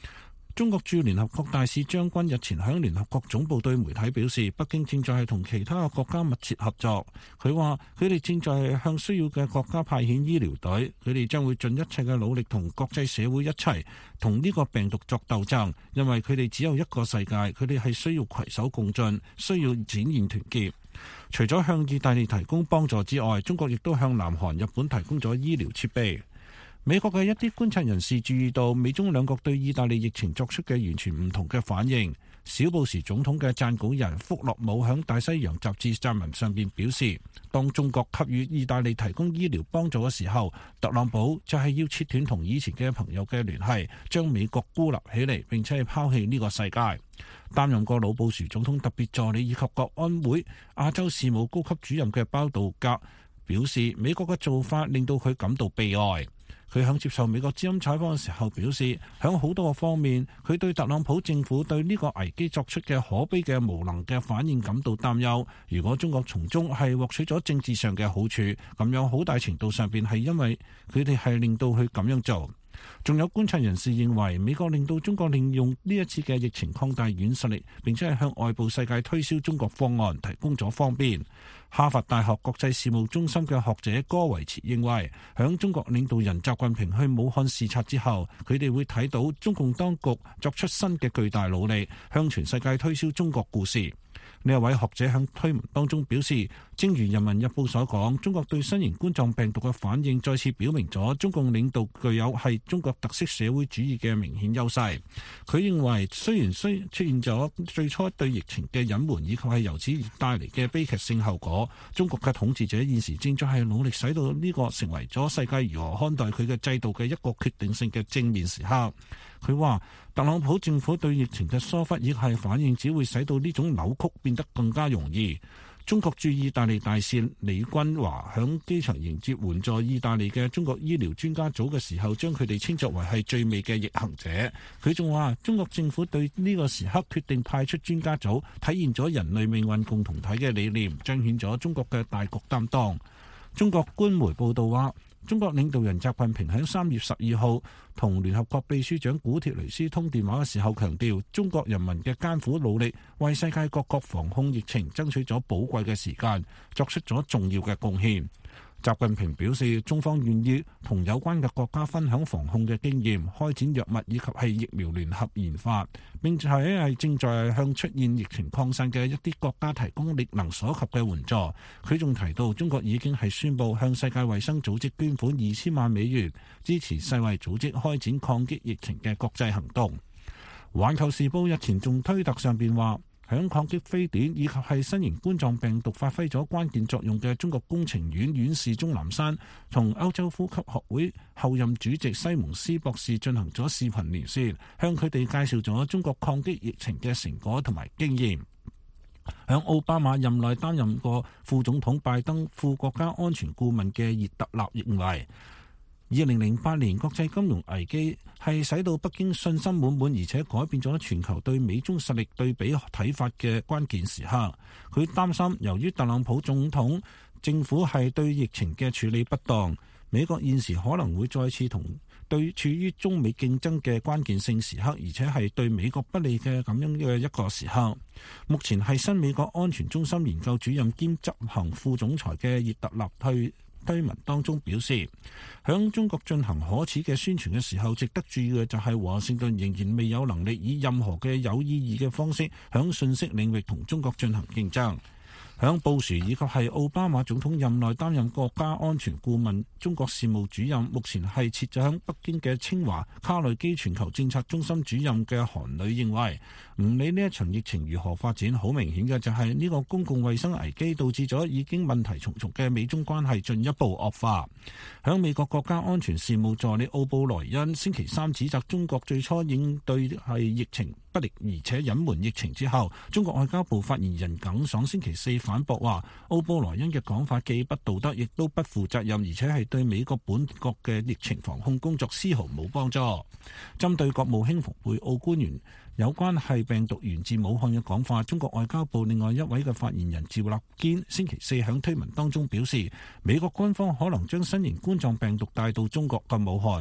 中國駐聯合國大使張軍日前向聯合國總部對媒體表示，北京正在係同其他嘅國家密切合作。佢話佢哋正在向需要嘅國家派遣醫療隊，佢哋將會盡一切嘅努力同國際社會一齊同呢個病毒作鬥爭，因為佢哋只有一個世界，佢哋係需要攜手共進，需要展現團結。除咗向意大利提供幫助之外，中國亦都向南韓、日本提供咗醫療設備。美國嘅一啲觀察人士注意到，美中兩國對意大利疫情作出嘅完全唔同嘅反應。小布什總統嘅撰稿人福洛姆響大西洋雜誌撰文上邊表示，當中國給予意大利提供醫療幫助嘅時候，特朗普就係要切斷同以前嘅朋友嘅聯繫，將美國孤立起嚟，並且係拋棄呢個世界。擔任過老布什總統特別助理以及國安會亞洲事務高級主任嘅包道格表示，美國嘅做法令到佢感到悲哀。佢響接受美國之音採訪嘅時候表示，響好多個方面，佢對特朗普政府對呢個危機作出嘅可悲嘅無能嘅反應感到擔憂。如果中國從中係獲取咗政治上嘅好處，咁樣好大程度上邊係因為佢哋係令到佢咁樣做。仲有觀察人士認為，美國令到中國利用呢一次嘅疫情擴大軟實力，並且係向外部世界推銷中國方案，提供咗方便。哈佛大學國際事務中心嘅學者戈維茨認為，響中國領導人習近平去武漢視察之後，佢哋會睇到中共當局作出新嘅巨大努力，向全世界推銷中國故事。呢一位學者向推文當中表示，正如《人民日報》所講，中國對新型冠狀病毒嘅反應再次表明咗中共領導具有係中國特色社會主義嘅明顯優勢。佢認為，雖然雖出現咗最初對疫情嘅隱瞞，以及係由此而帶嚟嘅悲劇性後果，中國嘅統治者現時正在係努力使到呢個成為咗世界如何看待佢嘅制度嘅一個決定性嘅正面時刻。佢話，特朗普政府對疫情嘅疏忽亦係反應，只會使到呢種扭曲變得更加容易。中國駐意大利大使李君華響機場迎接援助意大利嘅中國醫療專家組嘅時候，將佢哋稱作為係最美嘅逆行者。佢仲話，中國政府對呢個時刻決定派出專家組，體現咗人類命運共同體嘅理念，彰顯咗中國嘅大局擔當。中國官媒報道話，中國領導人習近平喺三月十二號同聯合國秘書長古鐵雷斯通電話嘅時候強調，中國人民嘅艱苦努力為世界各國防控疫情爭取咗寶貴嘅時間，作出咗重要嘅貢獻。習近平表示，中方願意同有關嘅國家分享防控嘅經驗，開展藥物以及係疫苗聯合研發，並且係正在向出現疫情擴散嘅一啲國家提供力能所及嘅援助。佢仲提到，中國已經係宣布向世界衛生組織捐款二千萬美元，支持世衛組織開展抗擊疫情嘅國際行動。環球時報日前仲推特上邊話，響抗擊非典以及係新型冠狀病毒發揮咗關鍵作用嘅中國工程院院士鍾南山同歐洲呼吸學會後任主席西蒙斯博士進行咗視頻連線，向佢哋介紹咗中國抗擊疫情嘅成果同埋經驗。響奧巴馬任內擔任過副總統拜登副國家安全顧問嘅葉特納認為，二零零八年國際金融危機係使到北京信心滿滿，而且改變咗全球對美中實力對比睇法嘅關鍵時刻。佢擔心，由於特朗普總統政府係對疫情嘅處理不當，美國現時可能會再次同對處於中美競爭嘅關鍵性時刻，而且係對美國不利嘅咁樣嘅一個時刻。目前係新美國安全中心研究主任兼執行副總裁嘅葉特納推推文當中表示，響中國進行可恥嘅宣傳嘅時候，值得注意嘅就係華盛頓仍然未有能力以任何嘅有意義嘅方式響信息領域同中國進行競爭。響布殊以及係奧巴馬總統任內擔任國家安全顧問、中國事務主任，目前係設咗響北京嘅清華卡內基全球政策中心主任嘅韓磊認為，唔理呢一場疫情如何發展，好明顯嘅就係呢個公共衛生危機導致咗已經問題重重嘅美中關係進一步惡化。響美國國家安全事務助理奧布萊恩星期三指責中國最初應對係疫情不力，而且隱瞞疫情之後，中國外交部發言人耿爽星期四反駁話，奧布萊恩嘅講法既不道德，亦都不負責任，而且係對美國本國嘅疫情防控工作絲毫冇幫助。針對國務卿蓬佩奧官員有關係病毒源自武漢嘅講法，中國外交部另外一位嘅發言人趙立堅星期四響推文當中表示，美國軍方可能將新型冠狀病毒帶到中國嘅武漢。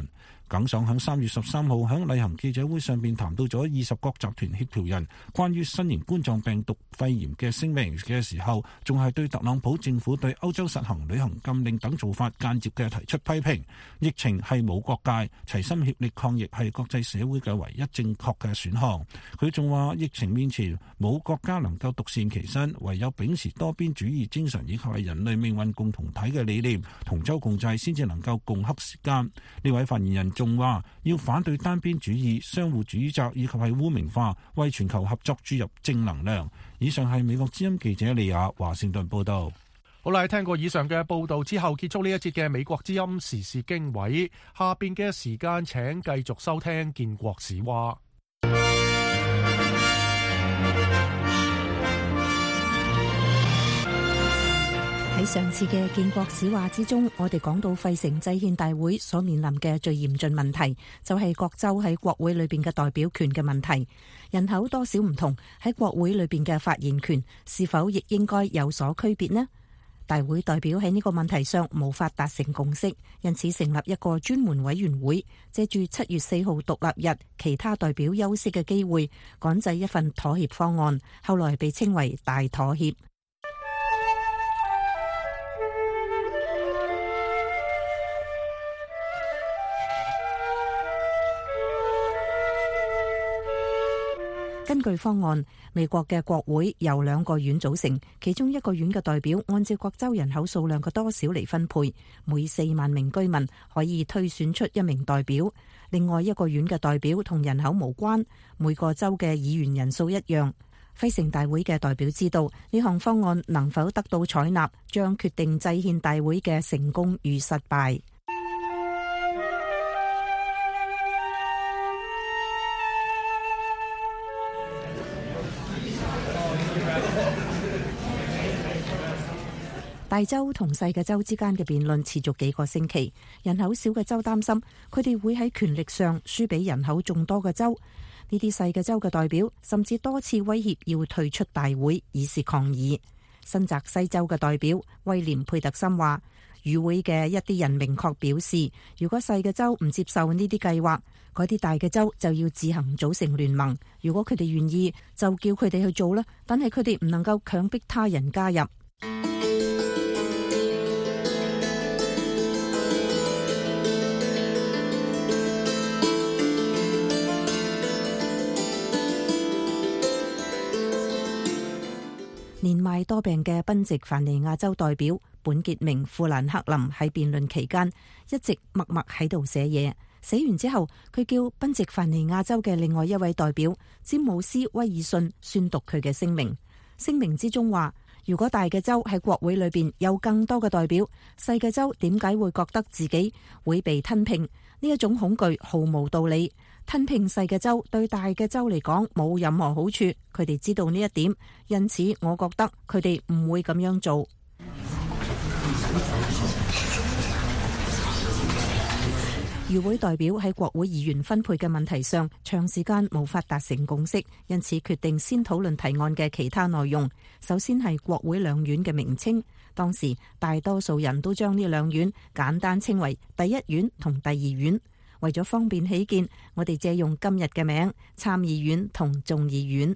耿爽喺三月十三號喺例行記者會上邊談到咗二十國集團協調人關於新型冠狀病毒肺炎嘅聲明嘅時候，仲係對特朗普政府對歐洲實行旅行禁令等做法間接嘅提出批評。疫情係冇國界，齊心協力抗疫係國際社會嘅唯一正確嘅選項。佢仲話疫情面前冇國家能夠獨善其身，唯有秉持多邊主義精神以及係人類命運共同體嘅理念，同舟共濟先至能夠共克時艱。呢位發言人仲話要反對單邊主義、相互指責以及係污名化，為全球合作注入正能量。以上係美國之音記者利亞華盛頓報道。 好啦，聽過以上嘅報道之後，結束呢一節嘅美國之音時事經緯。下邊嘅時間請繼續收聽建國史話。 喺上次嘅建國史話之中，我哋講到費城制憲大會所面臨嘅最嚴峻問題，就係各州喺國會裏邊嘅代表權嘅問題。人口多少唔同，喺國會裏邊嘅發言權是否亦應該有所區別呢？大會代表喺呢個問題上無法達成共識，因此成立一個專門委員會，借住七月四號獨立日其他代表休息嘅機會，趕製一份妥協方案，後來被稱為大妥協。根據方案，美國嘅國會由兩個院組成，其中一個院嘅代表按照各州人口數量嘅多少嚟分配，每四萬名居民可以推選出一名代表。另外一個院嘅代表同人口無關，每個州嘅議員人數一樣。費城大會嘅代表知道呢項方案能否得到採納，將決定制憲大會嘅成功與失敗。大州同細嘅州之間嘅辯論持續幾個星期，人口少嘅州擔心佢哋會喺權力上輸俾人口眾多嘅州。呢啲細嘅州嘅代表甚至多次威脅要退出大會，以示抗議。新澤西州嘅代表威廉佩特森話，與會嘅一啲人明確表示，如果細嘅州唔接受呢啲計劃，嗰啲大嘅州就要自行組成聯盟。如果佢哋願意，就叫佢哋去做啦，但係佢哋唔能夠強迫他人加入。年邁多病嘅賓夕凡尼亞州代表本傑明富蘭克林喺辯論期間一直默默喺度寫嘢，寫完之後佢叫賓夕凡尼亞州嘅另外一位代表詹姆斯威爾遜宣讀佢嘅聲明。聲明之中話，如果大嘅州喺國會裏邊有更多嘅代表，細嘅州點解會覺得自己會被吞併？呢一種恐懼毫無道理。吞併細嘅州對大嘅州嚟講冇任何好處，佢哋知道呢一點，因此我覺得佢哋唔會咁樣做。與會代表喺國會議員分配嘅問題上長時間無法達成共識，因此決定先討論提案嘅其他內容。首先係國會兩院嘅名稱，當時大多數人都將呢兩院簡單稱為第一院同第二院。為咗方便起見，我哋借用今日嘅名，參議院同眾議院。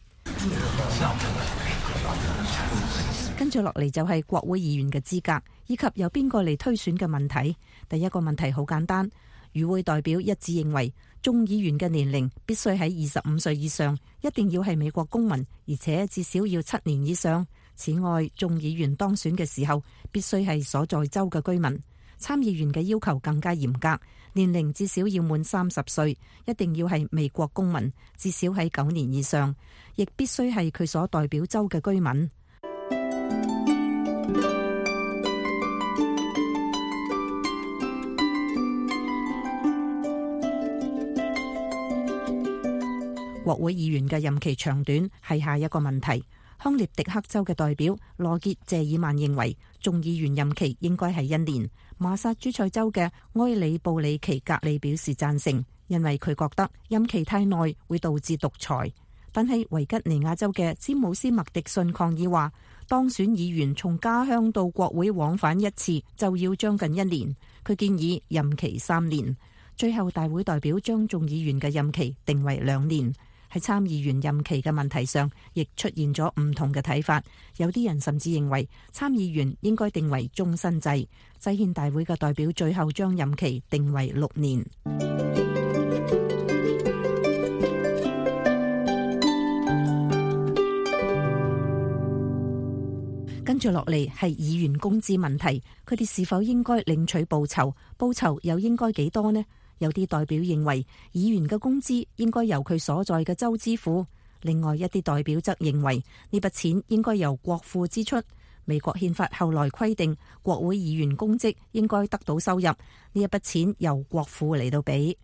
跟住落嚟就係國會議員嘅資格，以及由邊個嚟推選嘅問題。第一個問題好簡單，與會代表一致認為，眾議員嘅年齡必須喺二十五歲以上，一定要係美國公民，而且至少要七年以上。此外，眾議員當選嘅時候，必須係所在州嘅居民。參議員嘅要求更加嚴格，年齡至少要滿三十歲，一定要係美國公民，至少喺九年以上，亦必須係佢所代表州嘅居民。國會議員嘅任期長短係下一個問題。康涅狄克州嘅代表羅傑謝爾曼認為，眾議員任期應該係一年。馬薩諸塞州嘅埃里布里奇格里表示贊成，因為佢覺得任期太耐會導致獨裁。但係維吉尼亞州嘅詹姆斯麥迪遜抗議話，當選議員從家鄉到國會往返一次就要將近一年，佢建議任期三年。 最後大會代表將眾議員嘅任期定為兩年。喺參議員任期嘅問題上，亦出現咗唔同嘅睇法。有啲人甚至認為參議員應該定為終身制。制憲大會嘅代表最後將任期定為六年。跟住落嚟係議員工資問題，佢哋是否應該領取報酬？報酬又應該幾多呢？有啲代表認為議員嘅工資應該由佢所在嘅州支付，另外一啲代表則認為呢筆錢應該由國庫支出。美國憲法後來規定，國會議員公職應該得到收入，呢一筆錢由國庫嚟到俾。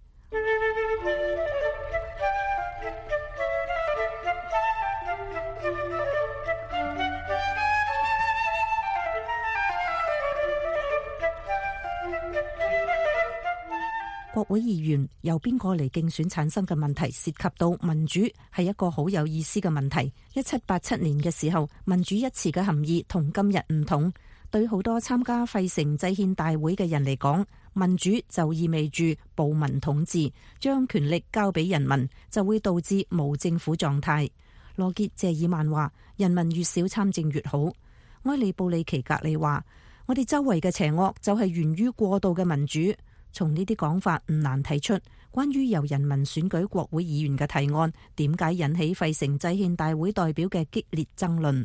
國會議員由邊個嚟競選產生嘅問題，涉及到民主，係一個好有意思嘅問題。一七八七年嘅時候，民主一詞嘅含義同今日唔同。對好多參加費城制憲大會嘅人嚟講，民主就意味住暴民統治，將權力交俾人民，就會導致無政府狀態。羅傑謝爾曼話：人民越少參政越好。埃利布里奇格利話：我哋周圍嘅邪惡就係源於過度嘅民主。從呢啲講法唔難睇出，關於由人民選舉國會議員嘅提案，點解引起費城制憲大會代表嘅激烈爭論。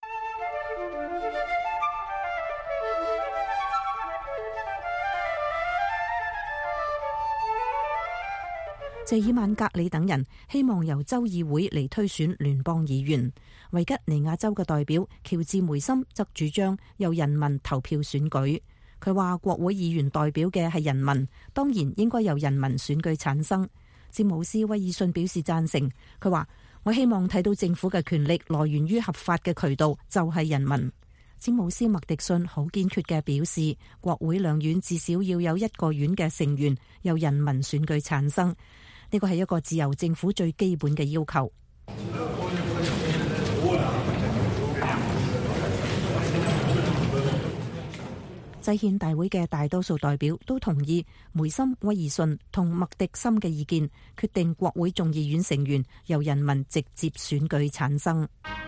謝爾曼格里等人希望由州議會嚟推選聯邦議員。維吉尼亞州嘅代表喬治梅森則主張由人民投票選舉。佢話國會議員代表嘅係人民，當然應該由人民選舉產生。詹姆斯威爾遜表示贊成。佢話：我希望睇到政府嘅權力來源於合法嘅渠道，就係人民。詹姆斯麥迪遜好堅決嘅表示，國會兩院至少要有一個院嘅成員由人民選舉產生。呢個係一個自由政府最基本嘅要求。制憲大會嘅大多數代表都同意梅森、威爾遜同麥迪森嘅意見，決定國會眾議院成員由人民直接選舉產生。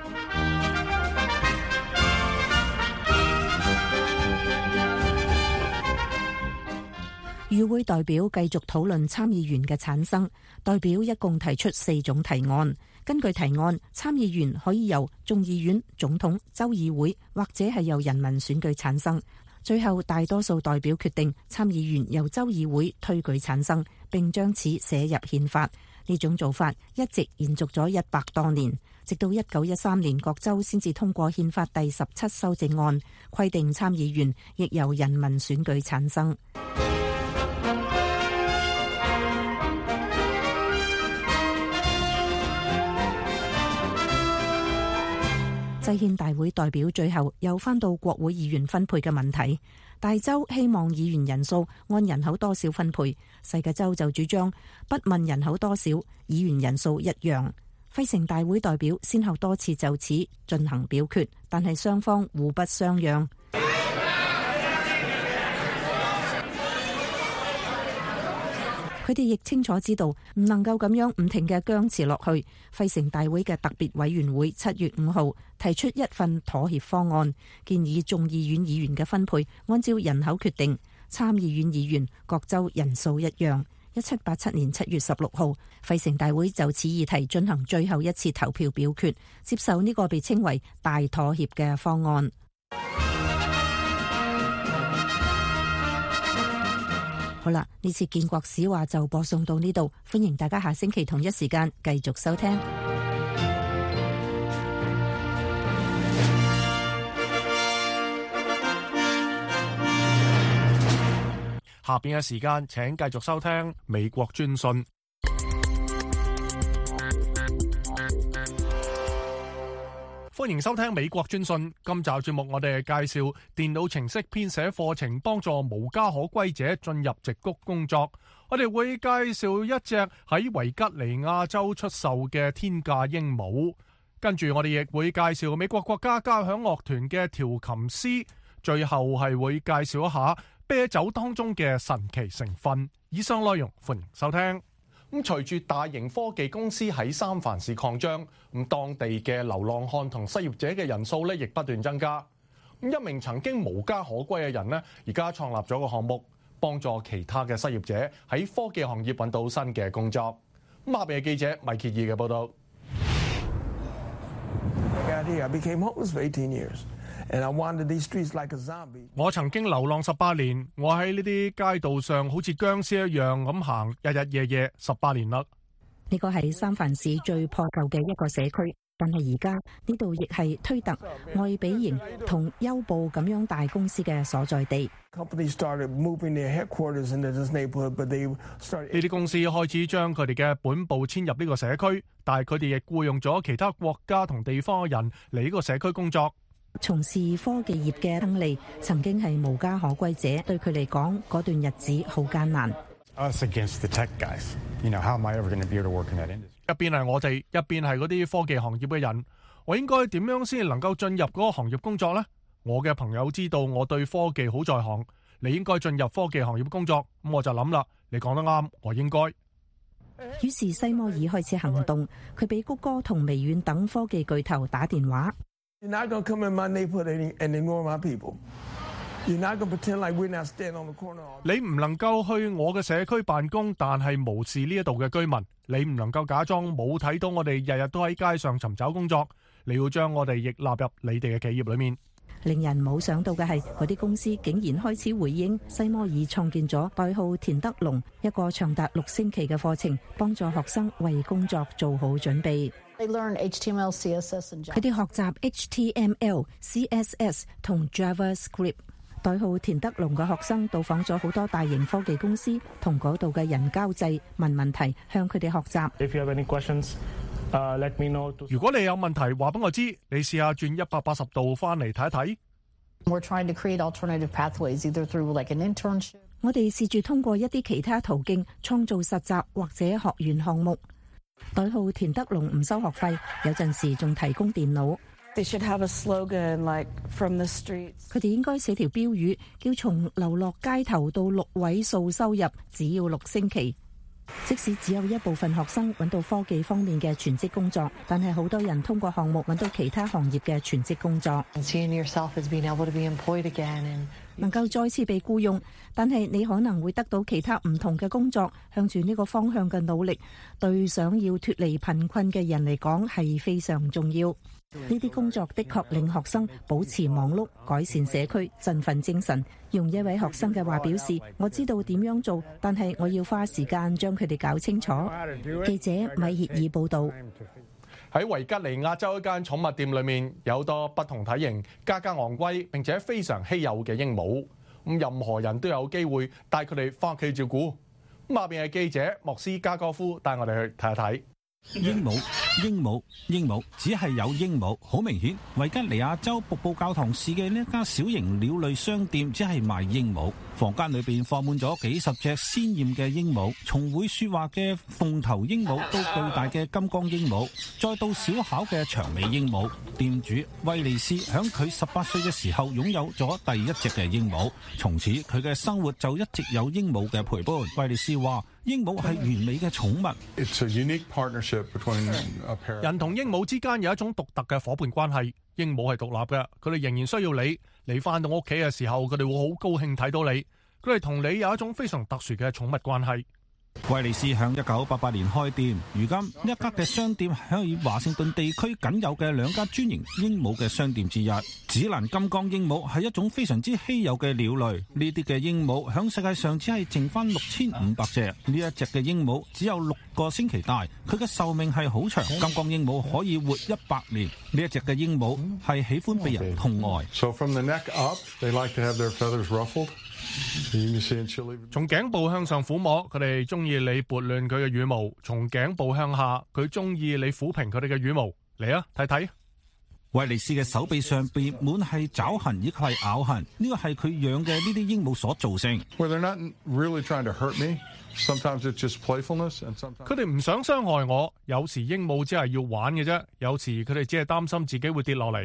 與會代表繼續討論參議員嘅產生，代表一共提出四種提案。根據提案，參議員可以由眾議院、總統、州議會或者係由人民選舉產生。最後大多數代表決定參議員由州議會推舉產生，並將此寫入憲法。呢種做法一直延續咗一百多年，直到一九一三年各州先至通過憲法第十七修正案，規定參議員亦由人民選舉產生。制憲大會代表最後又返到國會議員分配嘅問題，大州希望議員人數按人口多少分配，細嘅州就主張不問人口多少，議員人數一樣。費城大會代表先後多次就此進行表決，但係雙方互不相讓。佢哋亦清楚知道唔能夠咁樣唔停嘅僵持落去。費城大會嘅特別委員會七月五號提出一份妥協方案，建議眾議院議員嘅分配按照人口決定，參議院議員各州人數一樣。一七八七年七月十六號，費城大會就此議題進行最後一次投票表決，接受呢個被稱為大妥協嘅方案。好啦，呢次建國史話就播送到呢度，歡迎大家下星期同一時間繼續收聽。 下邊嘅時間，請繼續收聽美國專訊。歡迎收聽美國專訊。今集節目我哋介紹電腦程式編寫課程，幫助無家可歸者進入矽谷工作。我哋會介紹一隻喺維吉尼亞州出售嘅天價鸚鵡。跟住我哋亦會介紹美國國家交響樂團嘅調琴師。最後係會介紹一下啤酒當中嘅神奇成分。以上內容歡迎收聽。咁隨住大型科技公司喺三藩市擴張，咁當地嘅流浪漢同失業者嘅人數咧亦不斷增加。咁一名曾經無家可歸嘅人呢，而家創立咗個項目，幫助其他嘅失業者喺科技行業揾到新嘅工作。咁下邊嘅記者米歇爾嘅報導。我曾經流浪十八年，我喺呢啲街道上好似僵屍一樣咁行，日日夜夜十八年啦。 呢個係三藩市最破舊嘅一個社區，但係而家呢度亦係推特、愛比營同優步咁樣大公司嘅所在地。呢啲公司開始將佢哋嘅本部遷入呢個社區，但係佢哋亦僱用咗其他國家同地方嘅人嚟呢個社區工作。 從事科技業嘅亨利曾經係無家可歸者，對佢嚟講嗰段日子好艱難。 Us against the tech guys. You know, how am I ever going to be able to work in that industry? 一邊係我哋，一邊係嗰啲科技行業嘅人，我應該點樣先能夠進入嗰個行業工作呢？我嘅朋友知道我對科技好在行，你應該進入科技行業工作，咁我就諗啦，你講得啱，我應該。 於是西摩爾開始行動，佢俾谷歌同微軟等科技巨頭打電話。 你唔能夠去我嘅社區辦公，但係無視呢一度嘅居民。你唔能夠假裝冇睇到我哋日日都喺街上尋找工作。你要將我哋亦納入你哋嘅企業裏面。 令人冇想到嘅係，嗰啲公司竟然開始回應。西摩爾創建咗代號田德龍，一個長達六星期嘅課程，幫助學生為工作做好準備。佢哋學習 H T M L、C S S 同 JavaScript。代號田德龍嘅學生到訪咗好多大型科技公司，同嗰度嘅人交際，問問題，向佢哋學習。 If you have any questions, uh, let me know. 如果你有問題，話俾我知。你試下轉一百八十度翻嚟睇一睇。 We're trying to create alternative pathways, either through like an internship. 我哋試住通過一啲其他途徑創造實習或者學園項目。代號田德龍唔收學費，有陣時仲提供電腦。They should have a slogan like from the streets. 佢哋應該寫條標語，叫從流落街頭到六位數收入，只要六星期。即使只有一部分學生揾到科技方面嘅全職工作，但係好多人通過項目揾到其他行業嘅全職工作。能夠再次被僱用，但係你可能會得到其他唔同嘅工作，向住呢個方向嘅努力，對想要脫離貧困嘅人嚟講係非常重要。呢啲工作的確令學生保持忙碌，改善社區，振奮精神。用一位學生嘅話表示，我知道點樣做，但係我要花時間將佢哋搞清楚。記者米歇爾報道。 喺維吉尼亞州一間寵物店裏面，有多不同體型、價格昂貴並且非常稀有嘅鸚鵡。咁任何人都有機會帶佢哋翻屋企照顧。咁下邊係記者莫斯加哥夫帶我哋去睇一睇。 鸚鵡，鸚鵡，鸚鵡，只係有鸚鵡。好明顯，維吉尼亞州瀑布教堂市嘅呢一家小型鳥類商店只係賣鸚鵡。房間裏邊放滿咗幾十隻鮮豔嘅鸚鵡，從會說話嘅鳳頭鸚鵡到巨大嘅金剛鸚鵡，再到小巧嘅長尾鸚鵡。店主威利斯響佢十八歲嘅時候擁有咗第一隻嘅鸚鵡，從此佢嘅生活就一直有鸚鵡嘅陪伴。威利斯話：鸚鵡係完美嘅寵物。 It's a unique partnership between a pair. 人同鸚鵡之間有一種獨特嘅夥伴關係。鸚鵡係獨立嘅，佢哋仍然需要你。你翻到屋企嘅時候，佢哋會好高興睇到你。佢哋同你有一種非常特殊嘅寵物關係。 威利斯響一九八八年開店，如今一家嘅商店係華盛頓地區僅有嘅兩家專營鸚鵡嘅商店之一。紫蘭金剛鸚鵡係一種非常之稀有嘅鳥類，呢啲嘅鸚鵡響世界上只係剩翻六千五百隻。呢一隻嘅鸚鵡只有六個星期大，佢嘅壽命係好長。金剛鸚鵡可以活一百年。呢一隻嘅鸚鵡係喜歡被人痛愛。 So from the neck up, they like to have their feathers ruffled. 從頸部向上撫摸，佢哋中意你撥亂佢嘅羽毛；從頸部向下，佢中意你撫平佢哋嘅羽毛。嚟啊，睇睇！ 威利斯嘅手臂上邊滿係爪痕，以及係咬痕，呢個係佢養嘅呢啲鸚鵡所造成。 Well, they're not really trying to hurt me. Sometimes it's just playfulness, and sometimes 佢哋唔想傷害我。有時鸚鵡只係要玩嘅啫，有時佢哋只係擔心自己會跌落嚟。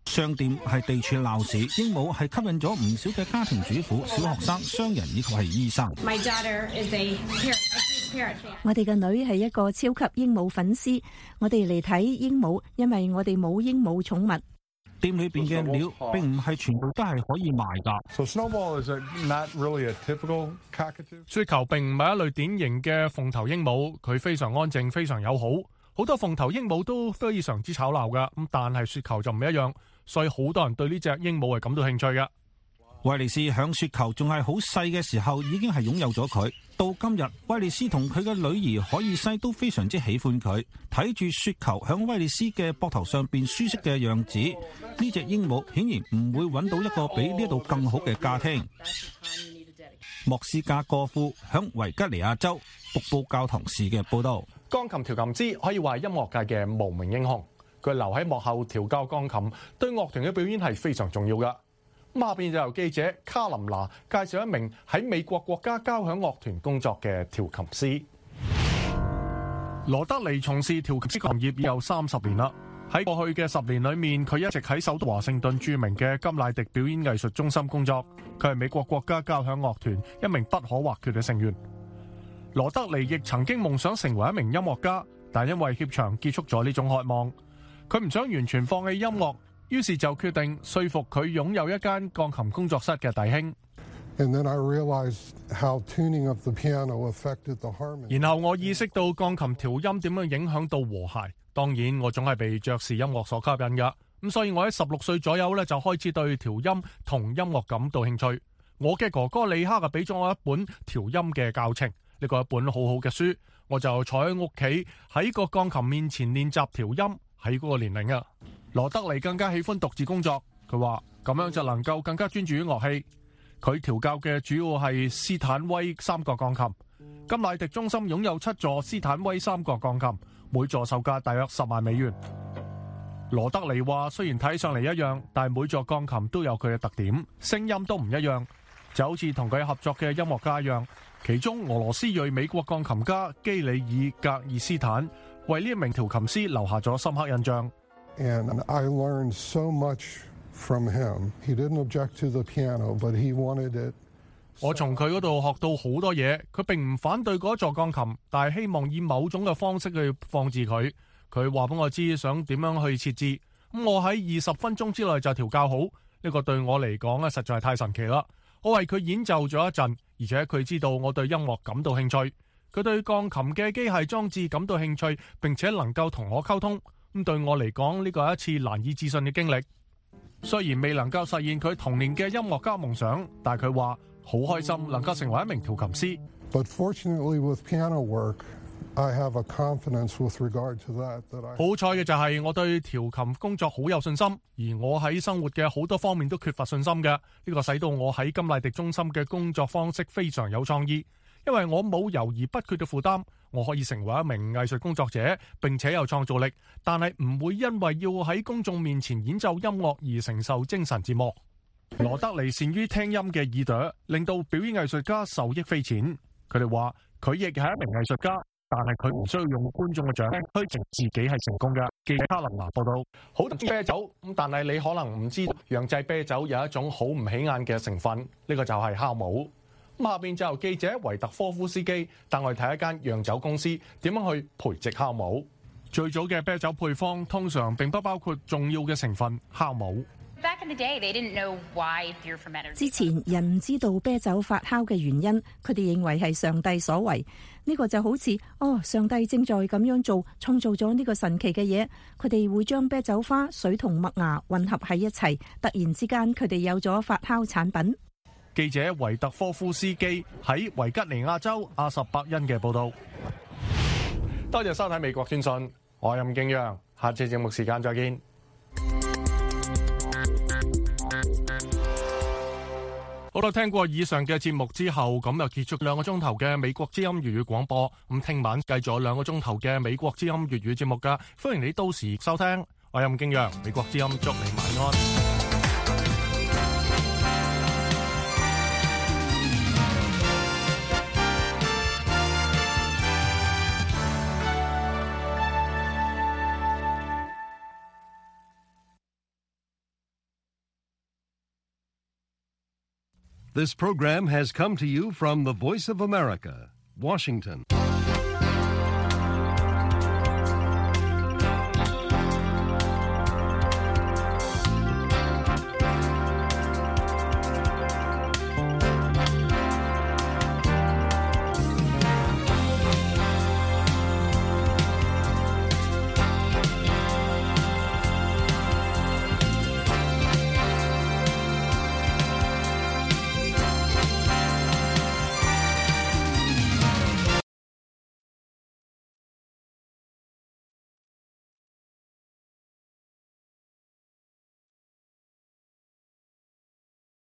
商店係地處鬧市，鸚鵡係吸引咗唔少嘅家庭主婦、小學生、商人以及係醫生。 My daughter is a parrot, a huge parrot fan. 我哋嘅女係一個超級鸚鵡粉絲，我哋嚟睇鸚鵡，因為我哋冇鸚鵡寵物。 店裏邊嘅鳥並唔係全部都係可以賣㗎。 So Snowball is a, not really a typical cockatoo. 雪球並唔係一類典型嘅鳳頭鸚鵡，佢非常安靜，非常友好。好多鳳頭鸚鵡都非常之吵鬧㗎，咁但係雪球就唔一樣，所以好多人對呢隻鸚鵡係感到興趣嘅。 威利斯響雪球仲係好細嘅時候已經係擁有咗佢，到今日威利斯同佢嘅女兒海爾西都非常之喜歡佢。睇住雪球響威利斯嘅膊頭上邊舒適嘅樣子，呢隻鸚鵡顯然唔會揾到一個比呢度更好嘅家庭。莫斯加哥夫響維吉尼亞州瀑布教堂市嘅報道。 鋼琴調琴師可以話係音樂界嘅無名英雄，佢留喺幕後調教鋼琴，對樂團嘅表演係非常重要㗎。咁下邊就由記者卡琳娜介紹一名喺美國國家交響樂團工作嘅調琴師。羅德尼從事調琴師行業已有三十年啦。喺過去嘅十年裏面，佢一直喺首都華盛頓著名嘅甘迺迪表演藝術中心工作。佢係美國國家交響樂團一名不可或缺嘅成員。羅德尼亦曾經夢想成為一名音樂家，但因為怯場結束咗呢種渴望。佢唔想完全放棄音樂，於是就決定說服佢擁有一間鋼琴工作室嘅弟兄。 And then I realized how tuning of the piano affected the harmony. 然後我意識到鋼琴調音點樣影響到和諧。當然我總係被爵士音樂所吸引㗎，咁所以我喺十六歲左右咧就開始對調音同音樂感到興趣。我嘅哥哥李克啊俾咗我一本調音嘅教程，呢個係一本好好嘅書，我就坐喺屋企喺個鋼琴面前練習調音。喺嗰個年齡啊，羅德尼更加喜歡獨自工作。佢話咁樣就能夠更加專注於樂器。佢調教嘅主要係斯坦威三角鋼琴。甘迺迪中心擁有七座斯坦威三角鋼琴，每座售價大約十萬美元。羅德尼話雖然睇上嚟一樣，但係每座鋼琴都有佢嘅特點，聲音都唔一樣，就好似同佢合作嘅音樂家一樣。其中俄羅斯裔美國鋼琴家基里爾格爾斯坦為呢一名調琴師留下咗深刻印象。 And I learned so much from him. He didn't object to the piano, but he wanted it. 我從佢嗰度學到好多嘢，佢並唔反對嗰座鋼琴，但係希望以某種嘅方式去放置佢。佢話俾我知想點樣去設置，咁我喺二十分鐘之內就調教好。呢個對我嚟講咧，實在係太神奇啦！我為佢演奏咗一陣，而且佢知道我對音樂感到興趣。佢對鋼琴嘅機械裝置感到興趣，並且能夠同我溝通。咁對我嚟講，呢個係一次難以置信嘅經歷。雖然未能夠實現佢童年嘅音樂家夢想，但係佢話好開心能夠成為一名調琴師。 But fortunately, with piano work, I have a confidence with regard to that that I. 好彩嘅就係我對調琴工作好有信心，而我喺生活嘅好多方面都缺乏信心嘅。呢個使到我喺甘迺迪中心嘅工作方式非常有創意。因為我冇猶豫不決嘅負擔，我可以成為一名藝術工作者，並且有創造力，但係唔會因為要喺公眾面前演奏音樂而承受精神折磨。羅德尼善於聽音嘅耳朵，令到表演藝術家受益匪淺。佢哋話佢亦係一名藝術家，但係佢唔需要用觀眾嘅獎去證自己係成功嘅。記者卡琳娜報道。好啤酒咁，但係你可能唔知道，釀製啤酒有一種好唔起眼嘅成分，呢個就係酵母。下邊就由記者維特科夫斯基帶我哋睇一間釀酒公司點樣去培植酵母。最早嘅啤酒配方通常並不包括重要嘅成分酵母。 之前人唔知道啤酒發酵嘅原因，佢哋認為係上帝所為。呢個就好似哦，上帝正在咁樣做，創造咗呢個神奇嘅嘢。佢哋會將啤酒花、水同麥芽混合喺一齊，突然之間佢哋有咗發酵產品。 記者維特科夫斯基喺維吉尼亞州阿什伯恩嘅報道。多謝收睇美國專訊，我係任敬陽，下次節目時間再見。好啦，聽過以上嘅節目之後，咁就結束兩個鐘頭嘅美國之音粵語廣播。咁聽晚繼續兩個鐘頭嘅美國之音粵語節目噶，歡迎你到時收聽。我係任敬陽，美國之音祝你晚安。 This program has come to you from the Voice of America, Washington.